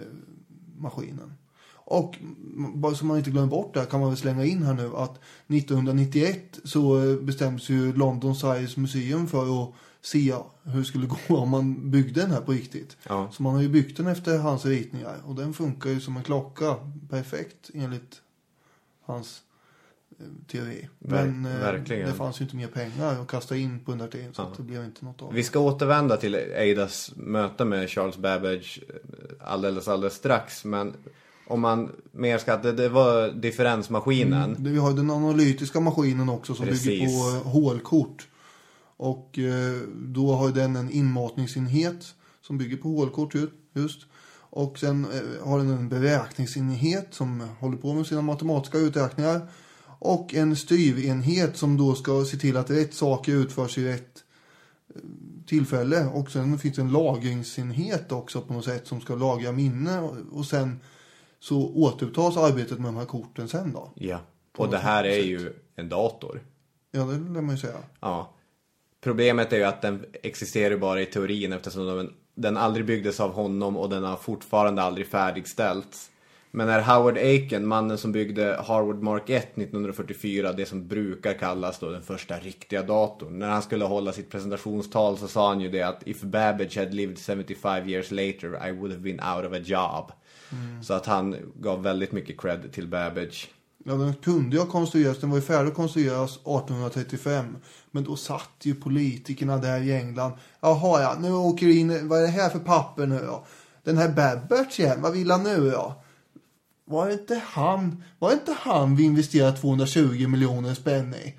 maskinen. Och bara så man inte glömmer bort det kan man väl slänga in här nu att nittonhundranittioett så bestäms ju London Science Museum för att se hur det skulle gå om man byggde den här på riktigt. Ja. Så man har ju byggt den efter hans ritningar och den funkar ju som en klocka perfekt enligt hans eh, teori. Men eh, det fanns ju inte mer pengar att kasta in på den där tiden så ja. Att det blev inte något av. Vi ska återvända till Adas möte med Charles Babbage alldeles, alldeles strax, men om man mer ska att det, det var differensmaskinen. Mm, vi har den analytiska maskinen också som Precis. bygger på hålkort. Och eh, då har den en inmatningsenhet som bygger på hålkort just. Och sen eh, har den en beräkningsenhet som håller på med sina matematiska uträkningar. Och en styrenhet som då ska se till att rätt saker utförs i rätt eh, tillfälle. Och sen finns en lagringsenhet också på något sätt som ska lagra minne. Och, och sen så återupptas arbetet med de här korten sen då. Ja, och det här är ju en dator. Ja, det lär man ju säga. Ja. Problemet är ju att den existerar bara i teorin eftersom den, den aldrig byggdes av honom och den har fortfarande aldrig färdigställts. Men när Howard Aiken, mannen som byggde Harvard Mark ett nittonhundrafyrtiofyra, det som brukar kallas då den första riktiga datorn, när han skulle hålla sitt presentationstal så sa han ju det att if Babbage had lived seventy-five years later I would have been out of a job. Mm. Så att han gav väldigt mycket cred till Babbage. Ja, den kunde ju konstrueras, den var ju färdig att konstrueras arton trettiofem. Men då satt ju politikerna där i England. Jaha, ja, nu åker in, vad är det här för papper nu då? Den här Babbage igen, vad vill han nu då? Var det inte han, var det inte han vi investerade tvåhundratjugo miljoner spänn i?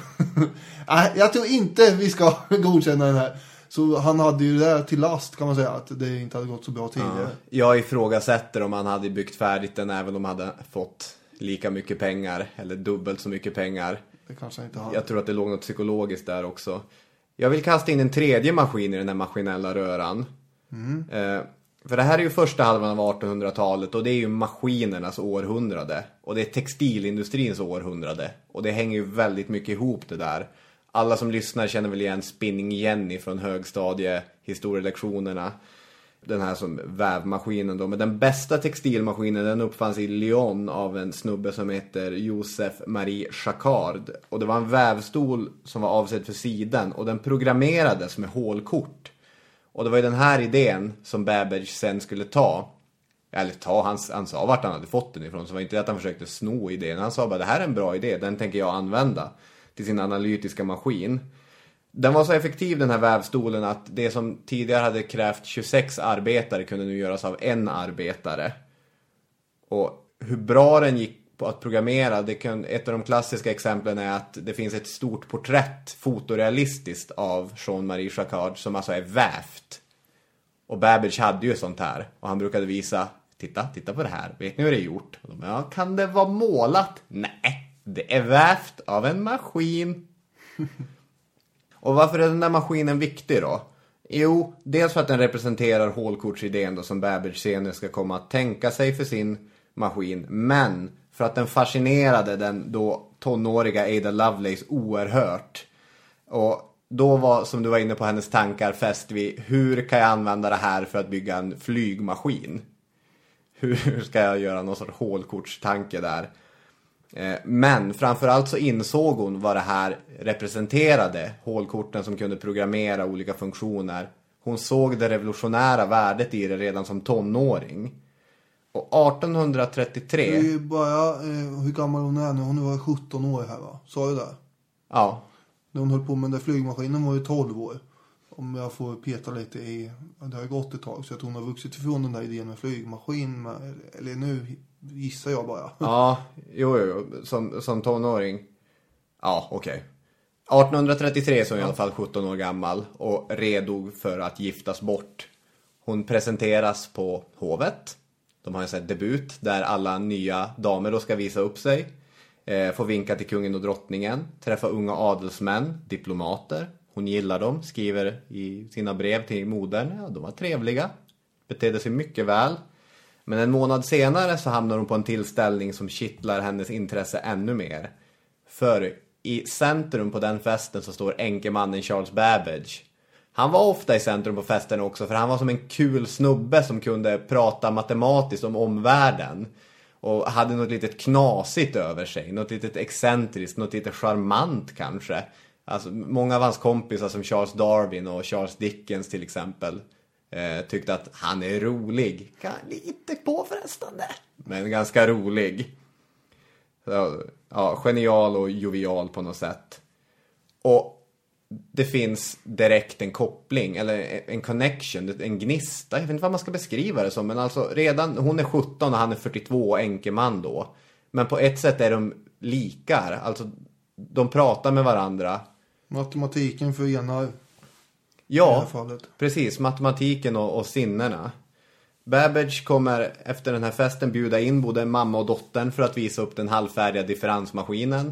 Nej, jag tror inte vi ska godkänna den här. Så han hade ju det där till last kan man säga att det inte hade gått så bra tidigare. Ja, jag ifrågasätter om han hade byggt färdigt den även om han hade fått lika mycket pengar eller dubbelt så mycket pengar. Det kanske inte har. Jag tror att det låg något psykologiskt där också. Jag vill kasta in en tredje maskin i den här maskinella röran. Mm. Eh, för det här är ju första halvan av artonhundratalet och det är ju maskinernas århundrade. Och det är textilindustrins århundrade. Och det hänger ju väldigt mycket ihop det där. Alla som lyssnar känner väl igen Spinning Jenny från högstadie historielektionerna. Den här som vävmaskinen då. Men den bästa textilmaskinen den uppfanns i Lyon av en snubbe som heter Joseph Marie Jacquard. Och det var en vävstol som var avsedd för sidan och den programmerades med hålkort. Och det var ju den här idén som Babbage sen skulle ta. Eller ta, han, han sa vart han hade fått den ifrån. Så det var inte att han försökte sno idén. Han sa bara det här är en bra idé, den tänker jag använda till sin analytiska maskin. Den var så effektiv den här vävstolen att det som tidigare hade krävt tjugosex arbetare kunde nu göras av en arbetare. Och hur bra den gick på att programmera, det kan, ett av de klassiska exemplen är att det finns ett stort porträtt fotorealistiskt av Jean-Marie Jacquard som alltså är vävt. Och Babbage hade ju sånt här och han brukade visa, titta, titta på det här, vet ni hur det är gjort? Och de, ja, kan det vara målat? Nej, det är vävt av en maskin. Och varför är den där maskinen viktig då? Jo, dels för att den representerar hålkortsidén då som Babbage senare ska komma att tänka sig för sin maskin. Men för att den fascinerade den då tonåriga Ada Lovelace oerhört. Och då var, som du var inne på, hennes tankar fäst vid hur kan jag använda det här för att bygga en flygmaskin? Hur ska jag göra någon sorts hålkortstanke där? Men framförallt så insåg hon vad det här representerade. Hålkorten som kunde programmera olika funktioner. Hon såg det revolutionära värdet i det redan som tonåring. Och artonhundratrettiotre... Det är ju bara, eh, hur gammal hon är nu? Hon var sjutton år här, va? Sa du det? Ja. När hon höll på med den där flygmaskinen var ju tolv år. Om jag får peta lite i... Det har gått ett tag, så att hon har vuxit ifrån den där idén med flygmaskin. Med, eller nu gissar jag bara. Ja, jo, jo. Som, som tonåring. Ja, okej. Okay. artonhundratrettiotre så är hon i alla fall sjutton år gammal och redo för att giftas bort. Hon presenteras på hovet. De har en sån här debut där alla nya damer då ska visa upp sig. Eh, får vinka till kungen och drottningen. Träffa unga adelsmän, diplomater. Hon gillar dem, skriver i sina brev till modern. Ja, de var trevliga. Betedde sig mycket väl. Men en månad senare så hamnar hon på en tillställning som kittlar hennes intresse ännu mer. För i centrum på den festen så står enkemannen Charles Babbage. Han var ofta i centrum på festen också, för han var som en kul snubbe som kunde prata matematiskt om omvärlden. Och hade något litet knasigt över sig, något litet excentriskt, något litet charmant kanske. Alltså, många av hans kompisar som Charles Darwin och Charles Dickens till exempel eh, tyckte att han är rolig. Lite påfrestande, men ganska rolig. Så, ja, genial och jovial på något sätt. Och det finns direkt en koppling eller en connection, en gnista. Jag vet inte vad man ska beskriva det som, men alltså redan hon är sjutton och han är fyrtiotvå, enkeman då. Men på ett sätt är de likar, alltså de pratar med varandra. Matematiken förenar. Ja, precis, matematiken och, och sinnena. Babbage kommer efter den här festen bjuda in både mamma och dottern för att visa upp den halvfärdiga differensmaskinen.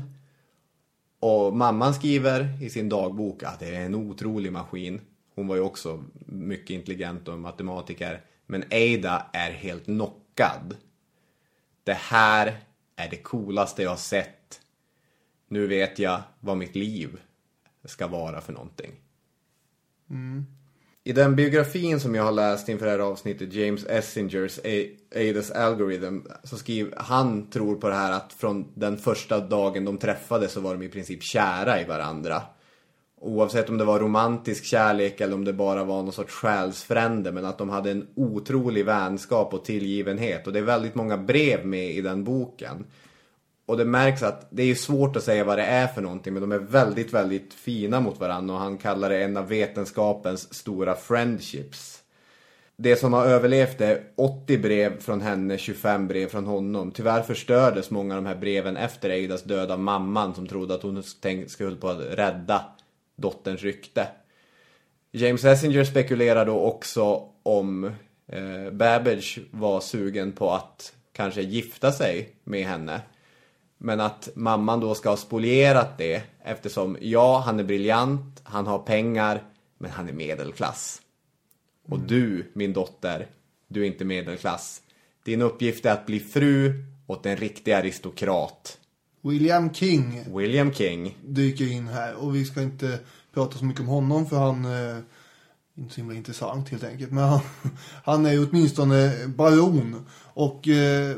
Och mamman skriver i sin dagbok att det är en otrolig maskin. Hon var ju också mycket intelligent och matematiker. Men Ada är helt knockad. Det här är det coolaste jag har sett. Nu vet jag vad mitt liv ska vara för någonting. Mm. I den biografin som jag har läst inför det här avsnittet, James Essingers Ada's Algorithm, så skriver han tror på det här att från den första dagen de träffades så var de i princip kära i varandra. Oavsett om det var romantisk kärlek eller om det bara var någon sorts själsfrände, men att de hade en otrolig vänskap och tillgivenhet. Och det är väldigt många brev med i den boken. Och det märks att det är svårt att säga vad det är för någonting, men de är väldigt, väldigt fina mot varandra. Och han kallar det en av vetenskapens stora friendships. Det som har överlevt är åttio brev från henne, tjugofem brev från honom. Tyvärr förstördes många av de här breven efter Adas död av mamman som trodde att hon skulle på att rädda dotterns rykte. James Essinger spekulerar då också om eh, Babbage var sugen på att kanske gifta sig med henne. Men att mamman då ska ha spolierat det eftersom ja, han är briljant, han har pengar, men han är medelklass. Och mm. du, min dotter, du är inte medelklass. Din uppgift är att bli fru åt en riktig aristokrat. William King. William King. Dyker in här och vi ska inte prata så mycket om honom för han är inte så himla intressant helt enkelt. Men han, han är ju åtminstone baron och... Eh,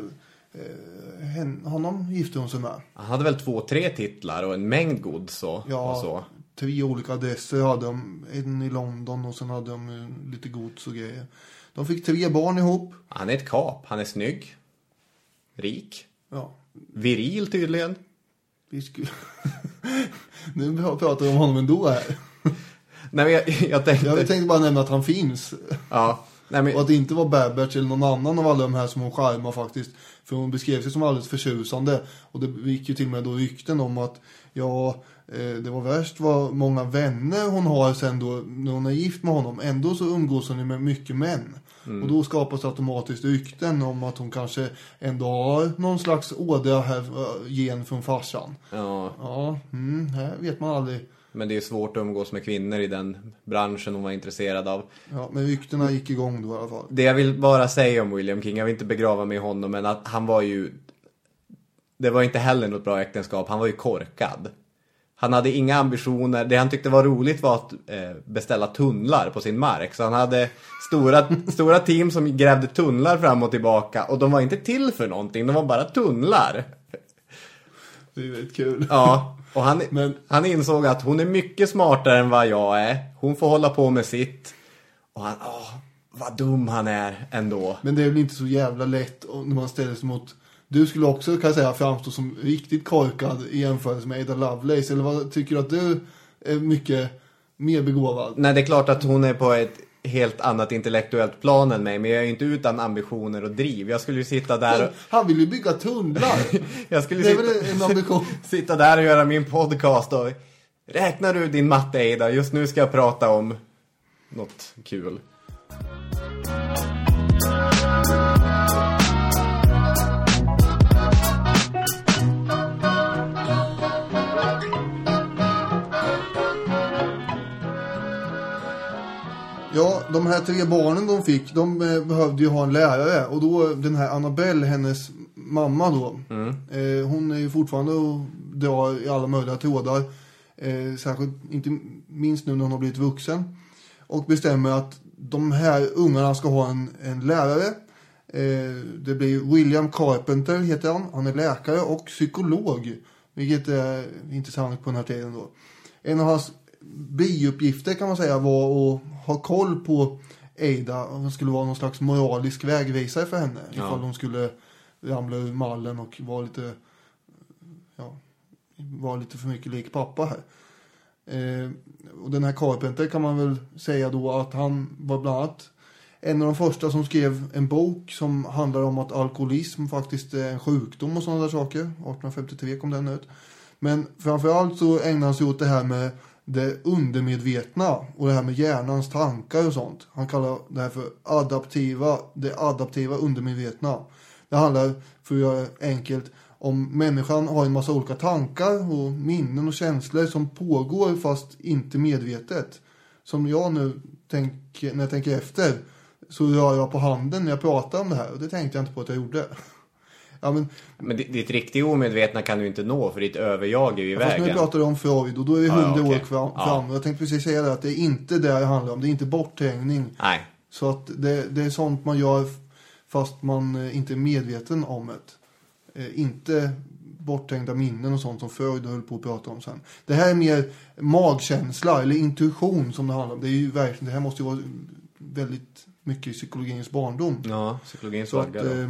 honom gifte hon sig med. Han hade väl två, tre titlar och en mängd gods och, ja, och så. Tre olika adresser hade de. En i London och sen hade de lite gods och grejer. De fick tre barn ihop. Han är ett kap. Han är snygg. Rik. Ja. Viril tydligen. Vi skulle... nu pratar vi om honom ändå här. Nej, jag, jag tänkte... Jag tänkte bara nämna att han finns. Ja. Nej, men... Och att det inte var Babbage eller någon annan av alla de här som hon charmar faktiskt. För hon beskrev sig som alldeles förtjusande. Och det gick ju till och med då rykten om att ja, eh, det var värst vad många vänner hon har sen då när hon är gift med honom. Ändå så umgås hon med mycket män. Mm. Och då skapas automatiskt rykten om att hon kanske ändå har någon slags ådra här, gen från farsan. Ja. Ja, mm, här vet man aldrig. Men det är svårt att umgås med kvinnor i den branschen hon var intresserad av. Ja, men ryktena gick igång då i alla fall. Det jag vill bara säga om William King, jag vill inte begrava mig i honom, men att han var ju... Det var inte heller något bra äktenskap, han var ju korkad. Han hade inga ambitioner, det han tyckte var roligt var att eh, beställa tunnlar på sin mark. Så han hade stora, stora team som grävde tunnlar fram och tillbaka. Och de var inte till för någonting, de var bara tunnlar. Det är väldigt kul. Ja, och han, men... han insåg att hon är mycket smartare än vad jag är. Hon får hålla på med sitt. Och han, åh, vad dum han är ändå. Men det är väl inte så jävla lätt när man ställer sig mot... Du skulle också, kan jag säga, framstå som riktigt korkad i jämförelse med Ada Lovelace. Eller vad tycker du att du är mycket mer begåvad? Nej, det är klart att hon är på ett helt annat intellektuellt plan än mig. Men jag är ju inte utan ambitioner och driv. Jag skulle ju sitta där och... Han vill ju bygga tunnlar. Jag skulle det är sitta... väl en ambition. sitta där och göra min podcast och... Räknar du din matte, Ada? Just nu ska jag prata om något kul. Ja, de här tre barnen de fick, de eh, behövde ju ha en lärare. Och då, den här Annabelle, hennes mamma då, mm. eh, hon är ju fortfarande och drar i alla möjliga trådar. Eh, särskilt, inte minst nu när hon har blivit vuxen. Och bestämmer att de här ungarna ska ha en, en lärare. Eh, det blir William Carpenter heter han. Han är läkare och psykolog. Vilket är intressant på den här tiden då. En av hans biuppgifter kan man säga var att ha koll på Ada. Hon skulle vara någon slags moralisk vägvisare för henne. Ja. Ifall hon skulle ramla ur mallen och vara lite, ja, var lite för mycket lik pappa här. Eh, och den här Carpenter kan man väl säga då att han var bland annat en av de första som skrev en bok som handlar om att alkoholism faktiskt är en sjukdom och sådana där saker. arton femtiotre kom den ut. Men framförallt så ägnar han sig åt det här med det undermedvetna och det här med hjärnans tankar och sånt. Han kallar det här för adaptiva, det adaptiva undermedvetna. Det handlar, för att göra enkelt, om människan har en massa olika tankar och minnen och känslor som pågår fast inte medvetet. Som jag nu tänker, när jag tänker efter, så rör jag på handen när jag pratar om det här. Och det tänkte jag inte på att jag gjorde. Ja, men men ditt riktiga omedvetna kan du inte nå, för ditt överjag är ju i ja, vägen. Fast nu pratar du om Freud och då är vi hundra ja, okay. år fram. Ja. Jag tänkte precis säga det, att det är inte det det handlar om. Det är inte bortträngning. Nej. Så att det, det är sånt man gör fast man inte är medveten om det. Eh, inte bortträngda minnen och sånt som Freud höll på att prata om sen. Det här är mer magkänsla eller intuition som det handlar om. Det är ju verkligen, det här måste ju vara väldigt mycket i psykologins barndom. Ja, psykologins så vagga att, eh,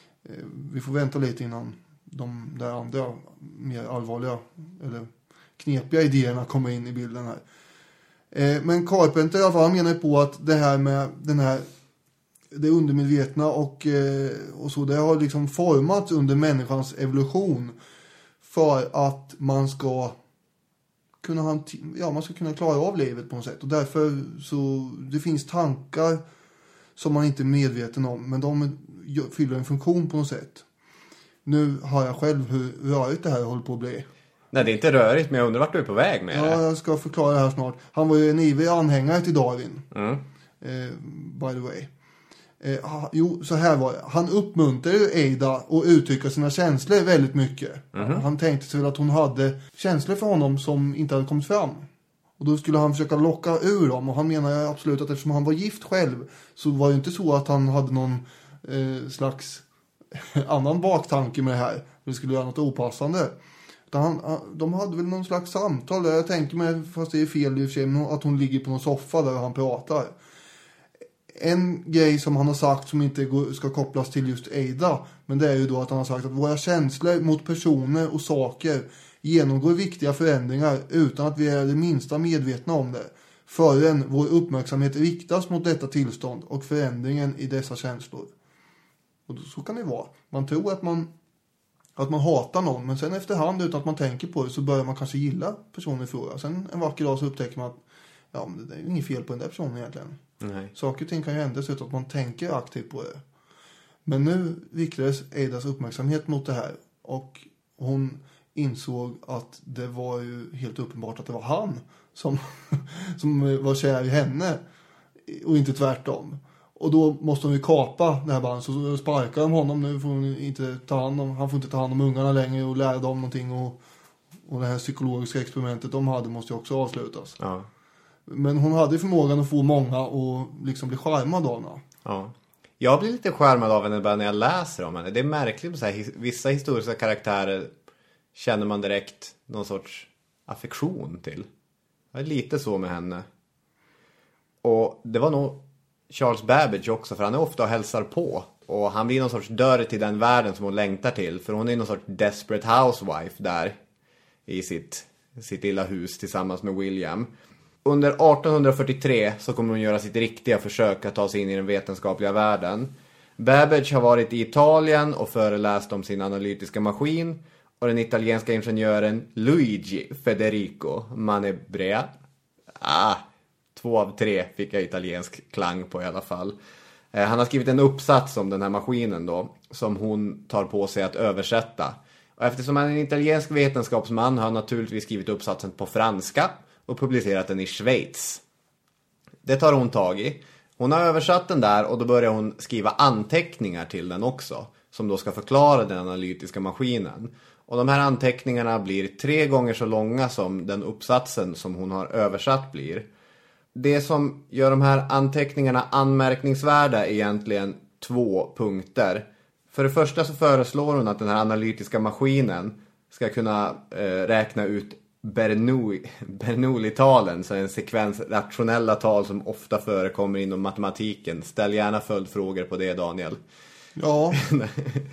vi får vänta lite innan de där andra mer allvarliga eller knepiga idéerna kommer in i bilden här. Eh, men Carpenter i alla fall menar på att det här med den här det undermedvetna och, eh, och så, det har liksom formats under människans evolution för att man ska kunna hant- ja, man ska kunna klara av livet på något sätt. Och därför så det finns tankar som man inte är medveten om, men de fyller en funktion på något sätt. Nu har jag själv hur rörigt det här håller på att bli. Nej, det är inte rörigt, men jag undrar vart du är på väg med ja, det. Ja, jag ska förklara det här snart. Han var ju en ivrig anhängare till Darwin. Mm. Eh, by the way. Eh, jo, så här var det. Han uppmuntrade ju Ada att uttrycka sina känslor väldigt mycket. Mm-hmm. Han tänkte sig väl att hon hade känslor för honom som inte hade kommit fram. Och då skulle han försöka locka ur dem. Och han menar absolut att eftersom han var gift själv så var det inte så att han hade någon eh, slags annan baktanke med det här. Det skulle göra något opassande. Utan han, de hade väl någon slags samtal där jag tänker mig, fast det är fel i och för sig, att hon ligger på någon soffa där han pratar. En grej som han har sagt som inte ska kopplas till just Ada, men det är ju då att han har sagt att våra känslor mot personer och saker genomgår viktiga förändringar utan att vi är det minsta medvetna om det, förrän vår uppmärksamhet riktas mot detta tillstånd och förändringen i dessa känslor. Och så kan det vara. Man tror att man att man hatar någon, men sen efterhand utan att man tänker på det så börjar man kanske gilla personen i fråga. Sen en vacker dag så upptäcker man att ja, men det är inget fel på den där personen egentligen. Nej. Saker och ting kan ju ändras utan att man tänker aktivt på det. Men nu riktades Adas uppmärksamhet mot det här och hon insåg att det var ju helt uppenbart att det var han som, som var kär i henne och inte tvärtom. Och då måste de ju kapa det här bandet, så sparkar de honom. Nu får hon inte ta hand om, han får inte ta hand om ungarna längre och lära dem någonting. Och, och det här psykologiska experimentet de hade måste ju också avslutas. Ja. Men hon hade förmågan att få många och liksom bli charmad av henne. Ja. Jag blir lite charmad av henne bara när jag läser om henne. Det är märkligt, så här, vissa historiska karaktärer känner man direkt någon sorts affektion till. Det är lite så med henne. Och det var nog Charles Babbage också, för han är ofta och hälsar på. Och han blir någon sorts dörr till den världen som hon längtar till. För hon är någon sorts desperate housewife där i sitt, sitt lilla hus tillsammans med William. Under arton fyrtiotre så kommer hon göra sitt riktiga försök att ta sig in i den vetenskapliga världen. Babbage har varit i Italien och föreläst om sin analytiska maskin. Och den italienska ingenjören Luigi Federico Manebrea. Ah, två av tre fick jag italiensk klang på i alla fall. Eh, han har skrivit en uppsats om den här maskinen då, som hon tar på sig att översätta. Och eftersom han är en italiensk vetenskapsman har han naturligtvis skrivit uppsatsen på franska och publicerat den i Schweiz. Det tar hon tag i. Hon har översatt den där och då börjar hon skriva anteckningar till den också, som då ska förklara den analytiska maskinen. Och de här anteckningarna blir tre gånger så långa som den uppsatsen som hon har översatt blir. Det som gör de här anteckningarna anmärkningsvärda är egentligen två punkter. För det första så föreslår hon att den här analytiska maskinen ska kunna eh, räkna ut Bernoulli, Bernoulli-talen, så en sekvens rationella tal som ofta förekommer inom matematiken. Ställ gärna följdfrågor på det, Daniel. Ja, nej,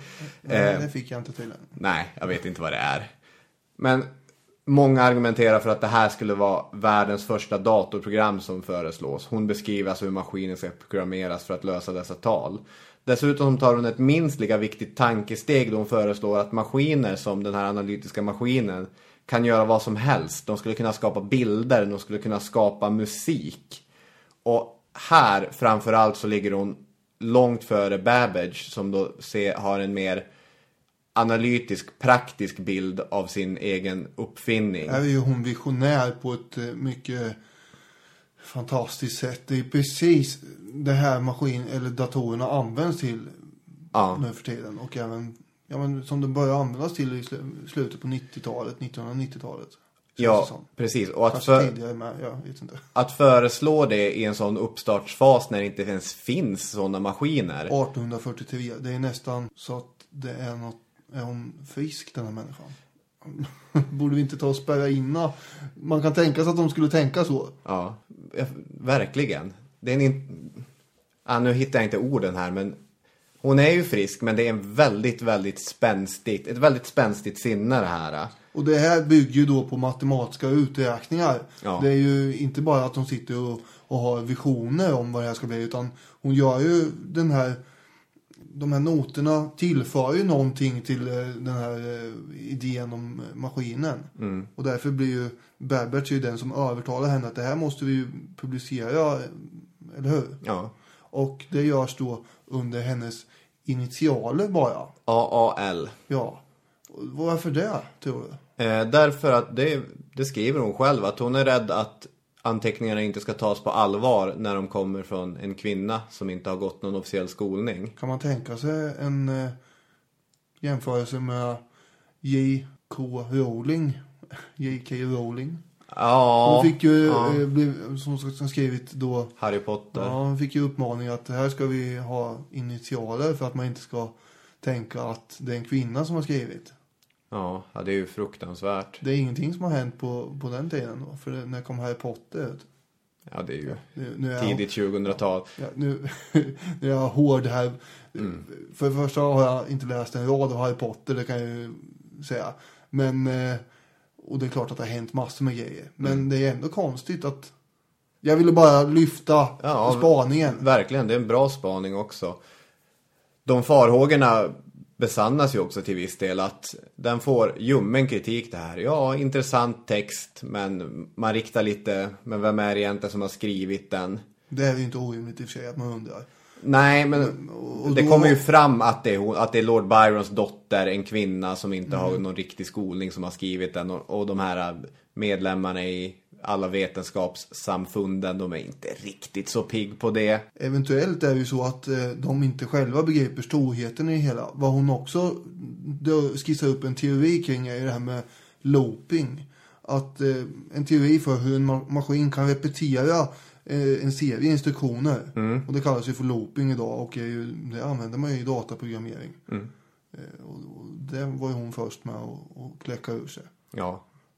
det fick jag inte till än. Nej, jag vet inte vad det är. Men många argumenterar för att det här skulle vara världens första datorprogram som föreslås. Hon beskriver alltså hur maskinen ska programmeras för att lösa dessa tal. Dessutom tar hon ett minst lika viktigt tankesteg då hon föreslår att maskiner som den här analytiska maskinen kan göra vad som helst. De skulle kunna skapa bilder, de skulle kunna skapa musik. Och här framförallt så ligger hon långt före Babbage som då se, har en mer analytisk, praktisk bild av sin egen uppfinning. Här är ju hon visionär på ett mycket fantastiskt sätt. Det är precis det här maskin eller datorerna används till ja. nu för tiden. Och även ja, men, som de börjar användas till i slutet på nittiotalet, nittonhundranittiotalet. Ja, precis. Och att, för, med, jag vet inte. att föreslå det i en sån uppstartsfas när det inte ens finns sådana maskiner. arton fyrtiotre, det är nästan så att det är något, är hon frisk den här människan? Borde vi inte ta och spärra inna? Man kan tänka sig att de skulle tänka så. Ja, verkligen. Det är en in... ah, nu hittar jag inte orden här, men hon är ju frisk, men det är en väldigt, väldigt spänstigt, ett väldigt spänstigt sinne det här. Och det här bygger ju då på matematiska uträkningar. Ja. Det är ju inte bara att hon sitter och, och har visioner om vad det här ska bli, utan hon gör ju den här, de här noterna tillför ju någonting till den här idén om maskinen. Mm. Och därför blir ju Babbage ju den som övertalar henne att det här måste vi ju publicera, eller hur? Ja. Och det görs då under hennes initialer bara. A A L. Ja. Varför det, tror du? Eh, därför att det, det skriver hon själv, att hon är rädd att anteckningarna inte ska tas på allvar när de kommer från en kvinna som inte har gått någon officiell skolning. Kan man tänka sig en eh, jämförelse med J K Rowling? J K Rowling? Ja. Hon fick ju, ja. eh, blev, som, som skrivit då... Harry Potter. Ja, hon fick ju uppmaning att här ska vi ha initialer för att man inte ska tänka att det är en kvinna som har skrivit. Ja, ja, det är ju fruktansvärt. Det är ingenting som har hänt på, på den tiden då. För när kom Harry Potter ut? Ja, det är ju nu, nu är tidigt tjugohundratal. Ja, nu, nu är jag hård här. Mm. För det första har jag inte läst en rad av Harry Potter, det kan jag ju säga. Men, och det är klart att det har hänt massor med grejer. Men mm. det är ändå konstigt att... Jag ville bara lyfta ja, spaningen. Verkligen, det är en bra spaning också. De farhågorna besannas ju också till viss del, att den får ljummen kritik det här. Ja, intressant text, men man riktar lite, men vem är det egentligen som har skrivit den? Det är ju inte orimligt i och för sig att man undrar. Nej, men och det då... kommer ju fram att det, är, att det är Lord Byrons dotter, en kvinna som inte mm. har någon riktig skolning, som har skrivit den. Och, och de här medlemmarna i alla vetenskapssamfunden, de är inte riktigt så pigg på det. Eventuellt är det ju så att eh, de inte själva begriper storheten i hela. Vad hon också skissar upp en teori kring är det här med looping. Att eh, en teori för hur en ma- maskin kan repetera eh, en serie instruktioner. Mm. Och det kallas ju för looping idag, och är ju, det använder man ju i dataprogrammering. Mm. Eh, och, och det var ju hon först med att kläcka ur sig. Ja.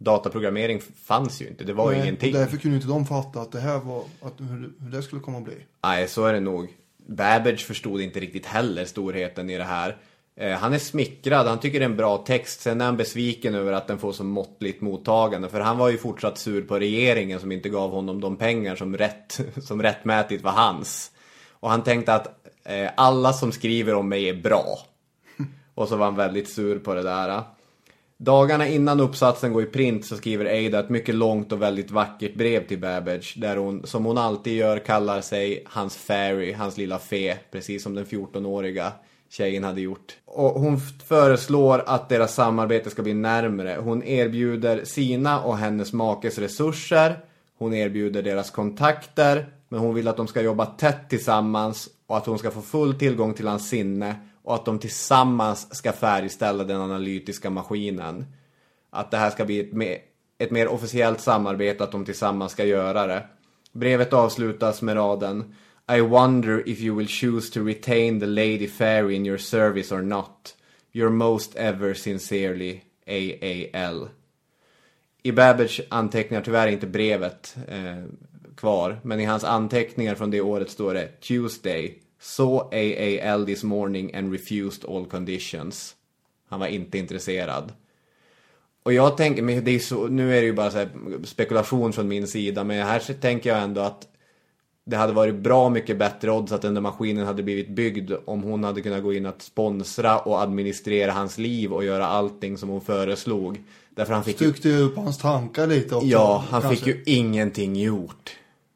dataprogrammering fanns ju inte, det var Nej, ju ingenting. Och därför kunde inte de fatta att det här var, att hur, hur det skulle komma att bli. Nej, så är det nog. Babbage förstod inte riktigt heller storheten i det här. Eh, han är smickrad, han tycker det är en bra text. Sen är han besviken över att den får så måttligt mottagande. För han var ju fortsatt sur på regeringen som inte gav honom de pengar som, rätt, som rättmätigt var hans. Och han tänkte att eh, alla som skriver om mig är bra. Och så var han väldigt sur på det där. Dagarna innan uppsatsen går i print så skriver Ada ett mycket långt och väldigt vackert brev till Babbage. Där hon, som hon alltid gör, kallar sig hans fairy, hans lilla fe. Precis som den fjortonåriga tjejen hade gjort. Och hon föreslår att deras samarbete ska bli närmare. Hon erbjuder sina och hennes makes resurser. Hon erbjuder deras kontakter. Men hon vill att de ska jobba tätt tillsammans. Och att hon ska få full tillgång till hans sinne. Och att de tillsammans ska färdigställa den analytiska maskinen. Att det här ska bli ett mer, ett mer officiellt samarbete. Att de tillsammans ska göra det. Brevet avslutas med raden: I wonder if you will choose to retain the Lady Fairy in your service or not. Your most ever sincerely, A A L. I Babbage antecknar tyvärr inte brevet eh, kvar. Men i hans anteckningar från det året står det: Tuesday. Saw A A L this morning and refused all conditions. Han var inte intresserad. Och jag tänker, men det är så, nu är det ju bara så här spekulation från min sida. Men här så tänker jag ändå att det hade varit bra mycket bättre odds att den där maskinen hade blivit byggd om hon hade kunnat gå in att sponsra och administrera hans liv och göra allting som hon föreslog. Därför han fick Styrkte ju upp hans tankar lite också. Ja, han kanske. fick ju ingenting gjort.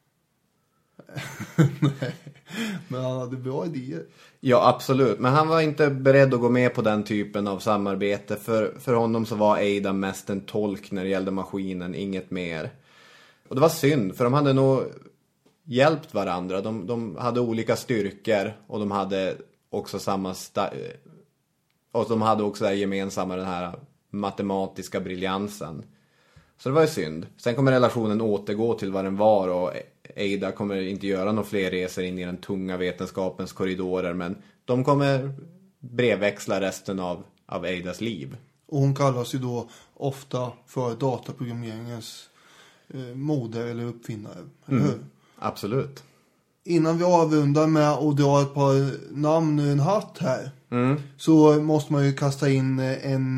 Nej, men han hade bra idéer. Ja, absolut. Men han var inte beredd att gå med på den typen av samarbete. För, för honom så var Ada mest en tolk när det gällde maskinen, inget mer. Och det var synd, för de hade nog hjälpt varandra. De, de hade olika styrkor och de hade också samma sta- och de hade också där gemensamma den här matematiska briljansen. Så det var ju synd. Sen kommer relationen återgå till vad den var och Ada kommer inte göra några fler resor in i den tunga vetenskapens korridorer, men de kommer brevväxla resten av, av Adas liv. Och hon kallas ju då ofta för dataprogrammeringens eh, moder eller uppfinnare. Eller Mm. hur? Absolut. Innan vi avrundar med att dra ett par namn ur en hatt här, Mm. så måste man ju kasta in en,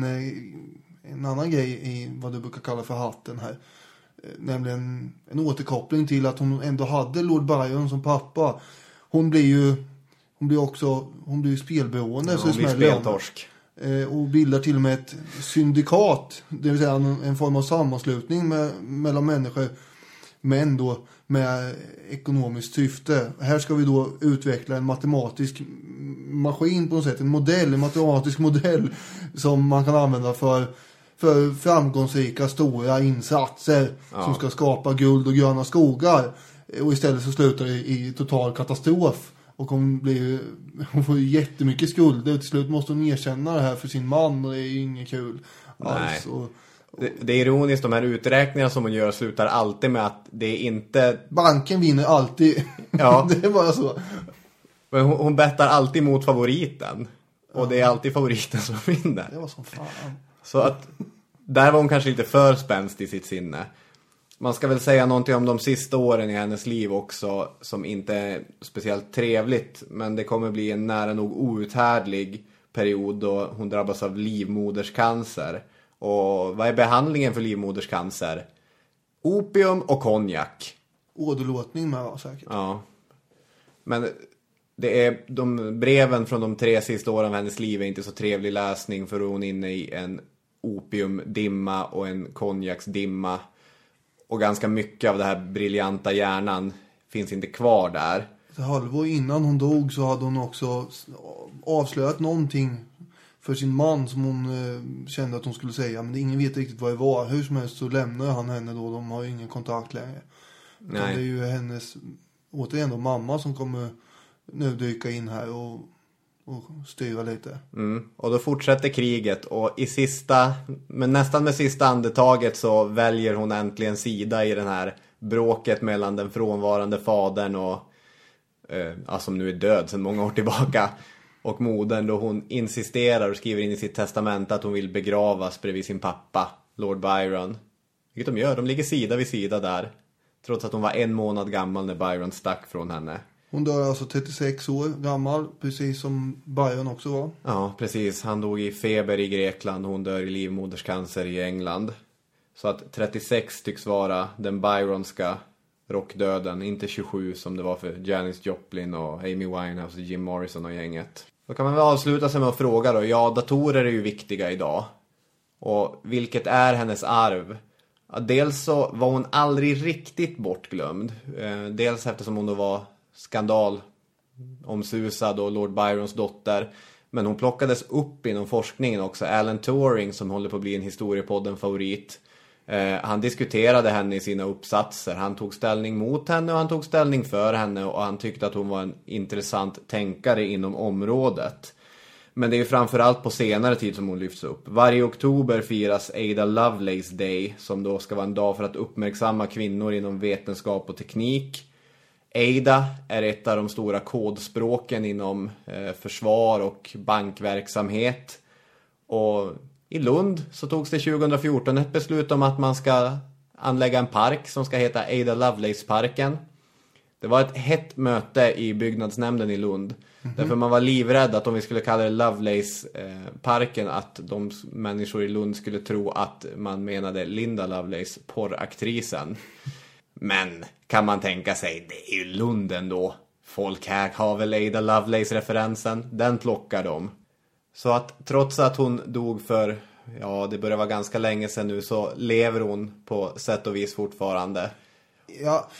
en annan grej i vad du brukar kalla för hatten här. Nämligen en återkoppling till att hon ändå hade Lord Byron som pappa. Hon blir ju hon blir också hon blir ju spelberoende, Ja, så hon blir smäller hon. speltorsk. Och bildar till och med ett syndikat, det vill säga en, en form av sammanslutning med, mellan människor, men då med ekonomiskt syfte. Här ska vi då utveckla en matematisk maskin på något sätt, en modell, en matematisk modell som man kan använda för för framgångsrika stora insatser, ja, som ska skapa guld och gröna skogar. Och istället så slutar det i total katastrof. Och hon, blir, hon får ju jättemycket skulder. Och till slut måste hon erkänna det här för sin man. Och det är ju inget kul alls. Och, och... Det, det är ironiskt, de här uträkningarna som hon gör slutar alltid med att det är inte... Banken vinner alltid. Ja. Det är bara så. Men hon, hon bettar alltid mot favoriten. Och ja, det är alltid favoriten som vinner. Det var som fan. Så att där var hon kanske lite för spänst i sitt sinne. Man ska väl säga någonting om de sista åren i hennes liv också, som inte är speciellt trevligt. Men det kommer bli en nära nog outhärdlig period då hon drabbas av livmoderscancer. Och vad är behandlingen för livmoderscancer? Opium och konjak. Åderlåtning med, va, säkert. Ja. Men det är de breven från de tre sista åren av hennes liv är inte så trevlig läsning, för hon är inne i en opiumdimma och en konjaksdimma. Och ganska mycket av det här briljanta hjärnan finns inte kvar där. Ett halvår innan hon dog så hade hon också avslöjat någonting för sin man som hon eh, kände att hon skulle säga. Men ingen vet riktigt vad det var. Hur som helst så lämnar han henne då. De har ju ingen kontakt längre. Nej. Det är ju hennes, återigen då, mamma som kommer nu dyka in här och, och styra lite. Mm. Och då fortsätter kriget. Och i sista, men nästan med sista andetaget så väljer hon äntligen sida i den här bråket mellan den frånvarande fadern och eh, alltså, som nu är död sedan många år tillbaka, och modern, då hon insisterar och skriver in i sitt testament att hon vill begravas bredvid sin pappa, Lord Byron. Vilket de gör, de ligger sida vid sida där. Trots att hon var en månad gammal när Byron stack från henne. Hon dör alltså trettiosex år gammal, precis som Byron också var. Ja, precis. Han dog i feber i Grekland, hon dör i livmoderscancer i England. Så att trettiosex tycks vara den Byronska rockdöden, inte tjugosju som det var för Janis Joplin och Amy Winehouse och Jim Morrison och gänget. Då kan man väl avsluta sig med att fråga då, ja, datorer är ju viktiga idag. Och vilket är hennes arv? Ja, dels så var hon aldrig riktigt bortglömd. Eh, dels eftersom hon då var skandal omsusad och Lord Byrons dotter. Men hon plockades upp inom forskningen också. Alan Turing, som håller på att bli en historiepodden-favorit. Eh, han diskuterade henne i sina uppsatser. Han tog ställning mot henne och han tog ställning för henne. Och han tyckte att hon var en intressant tänkare inom området. Men det är ju framförallt på senare tid som hon lyfts upp. Varje oktober firas Ada Lovelace Day, som då ska vara en dag för att uppmärksamma kvinnor inom vetenskap och teknik. Ada är ett av de stora kodspråken inom eh, försvar och bankverksamhet. Och i Lund så togs det tjugohundrafjorton ett beslut om att man ska anlägga en park som ska heta Ada Lovelace-parken. Det var ett hett möte i byggnadsnämnden i Lund. Mm-hmm. Därför man var livrädd att om vi skulle kalla det Lovelace-parken, att de människor i Lund skulle tro att man menade Linda Lovelace, porraktrisen. Men kan man tänka sig, det är ju Lund ändå. Folk här har väl Ada Lovelace-referensen. Den plockar de. Så att trots att hon dog för, ja, det börjar vara ganska länge sedan nu, så lever hon på sätt och vis fortfarande. Ja,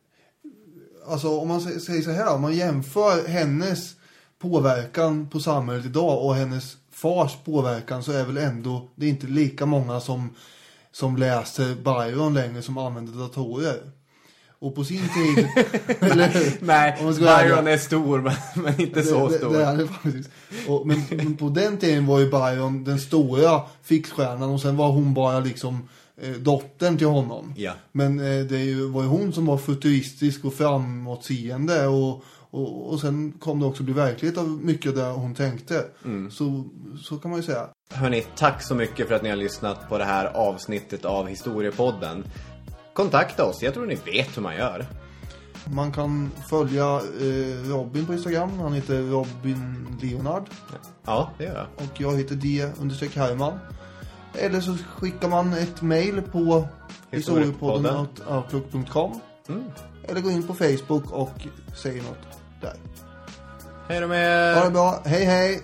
alltså om man säger så här, om man jämför hennes påverkan på samhället idag och hennes fars påverkan, så är väl ändå det är inte lika många som, som läser Byron längre som använder datorer. Och på sin tid eller, nej, Byron är stor men, men inte det, så det, stor. Det är det faktiskt. Och, men, men på den tiden var ju Byron den stora fixstjärnan, och sen var hon bara liksom eh, dottern till honom. Ja. Men eh, det är ju, var ju hon som var futuristisk och framåtseende, och, och, och sen kom det också bli verklighet av mycket där hon tänkte. Mm. Så, så kan man ju säga. Hörrni, tack så mycket för att ni har lyssnat på det här avsnittet av Historiepodden. Kontakta oss, jag tror ni vet hur man gör. Man kan följa eh, Robin på Instagram. Han heter Robin Leonard. Ja, det gör jag. Och jag heter D understreck Herman. Eller så skickar man ett mail på historiepodden outlook punkt com. Mm. Eller gå in på Facebook och säger något där. Hej då med. Ha det bra, hej hej.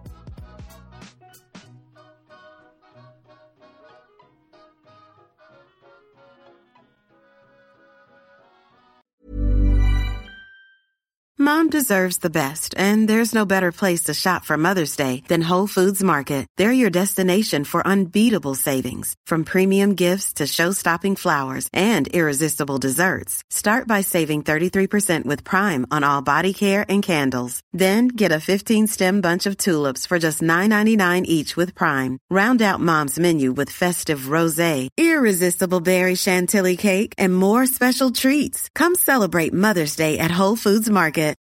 Mom deserves the best, and there's no better place to shop for Mother's Day than Whole Foods Market. They're your destination for unbeatable savings, from premium gifts to show-stopping flowers and irresistible desserts. Start by saving thirty-three percent with Prime on all body care and candles. Then get a fifteen-stem bunch of tulips for just nine ninety-nine each with Prime. Round out Mom's menu with festive rosé, irresistible berry chantilly cake, and more special treats. Come celebrate Mother's Day at Whole Foods Market.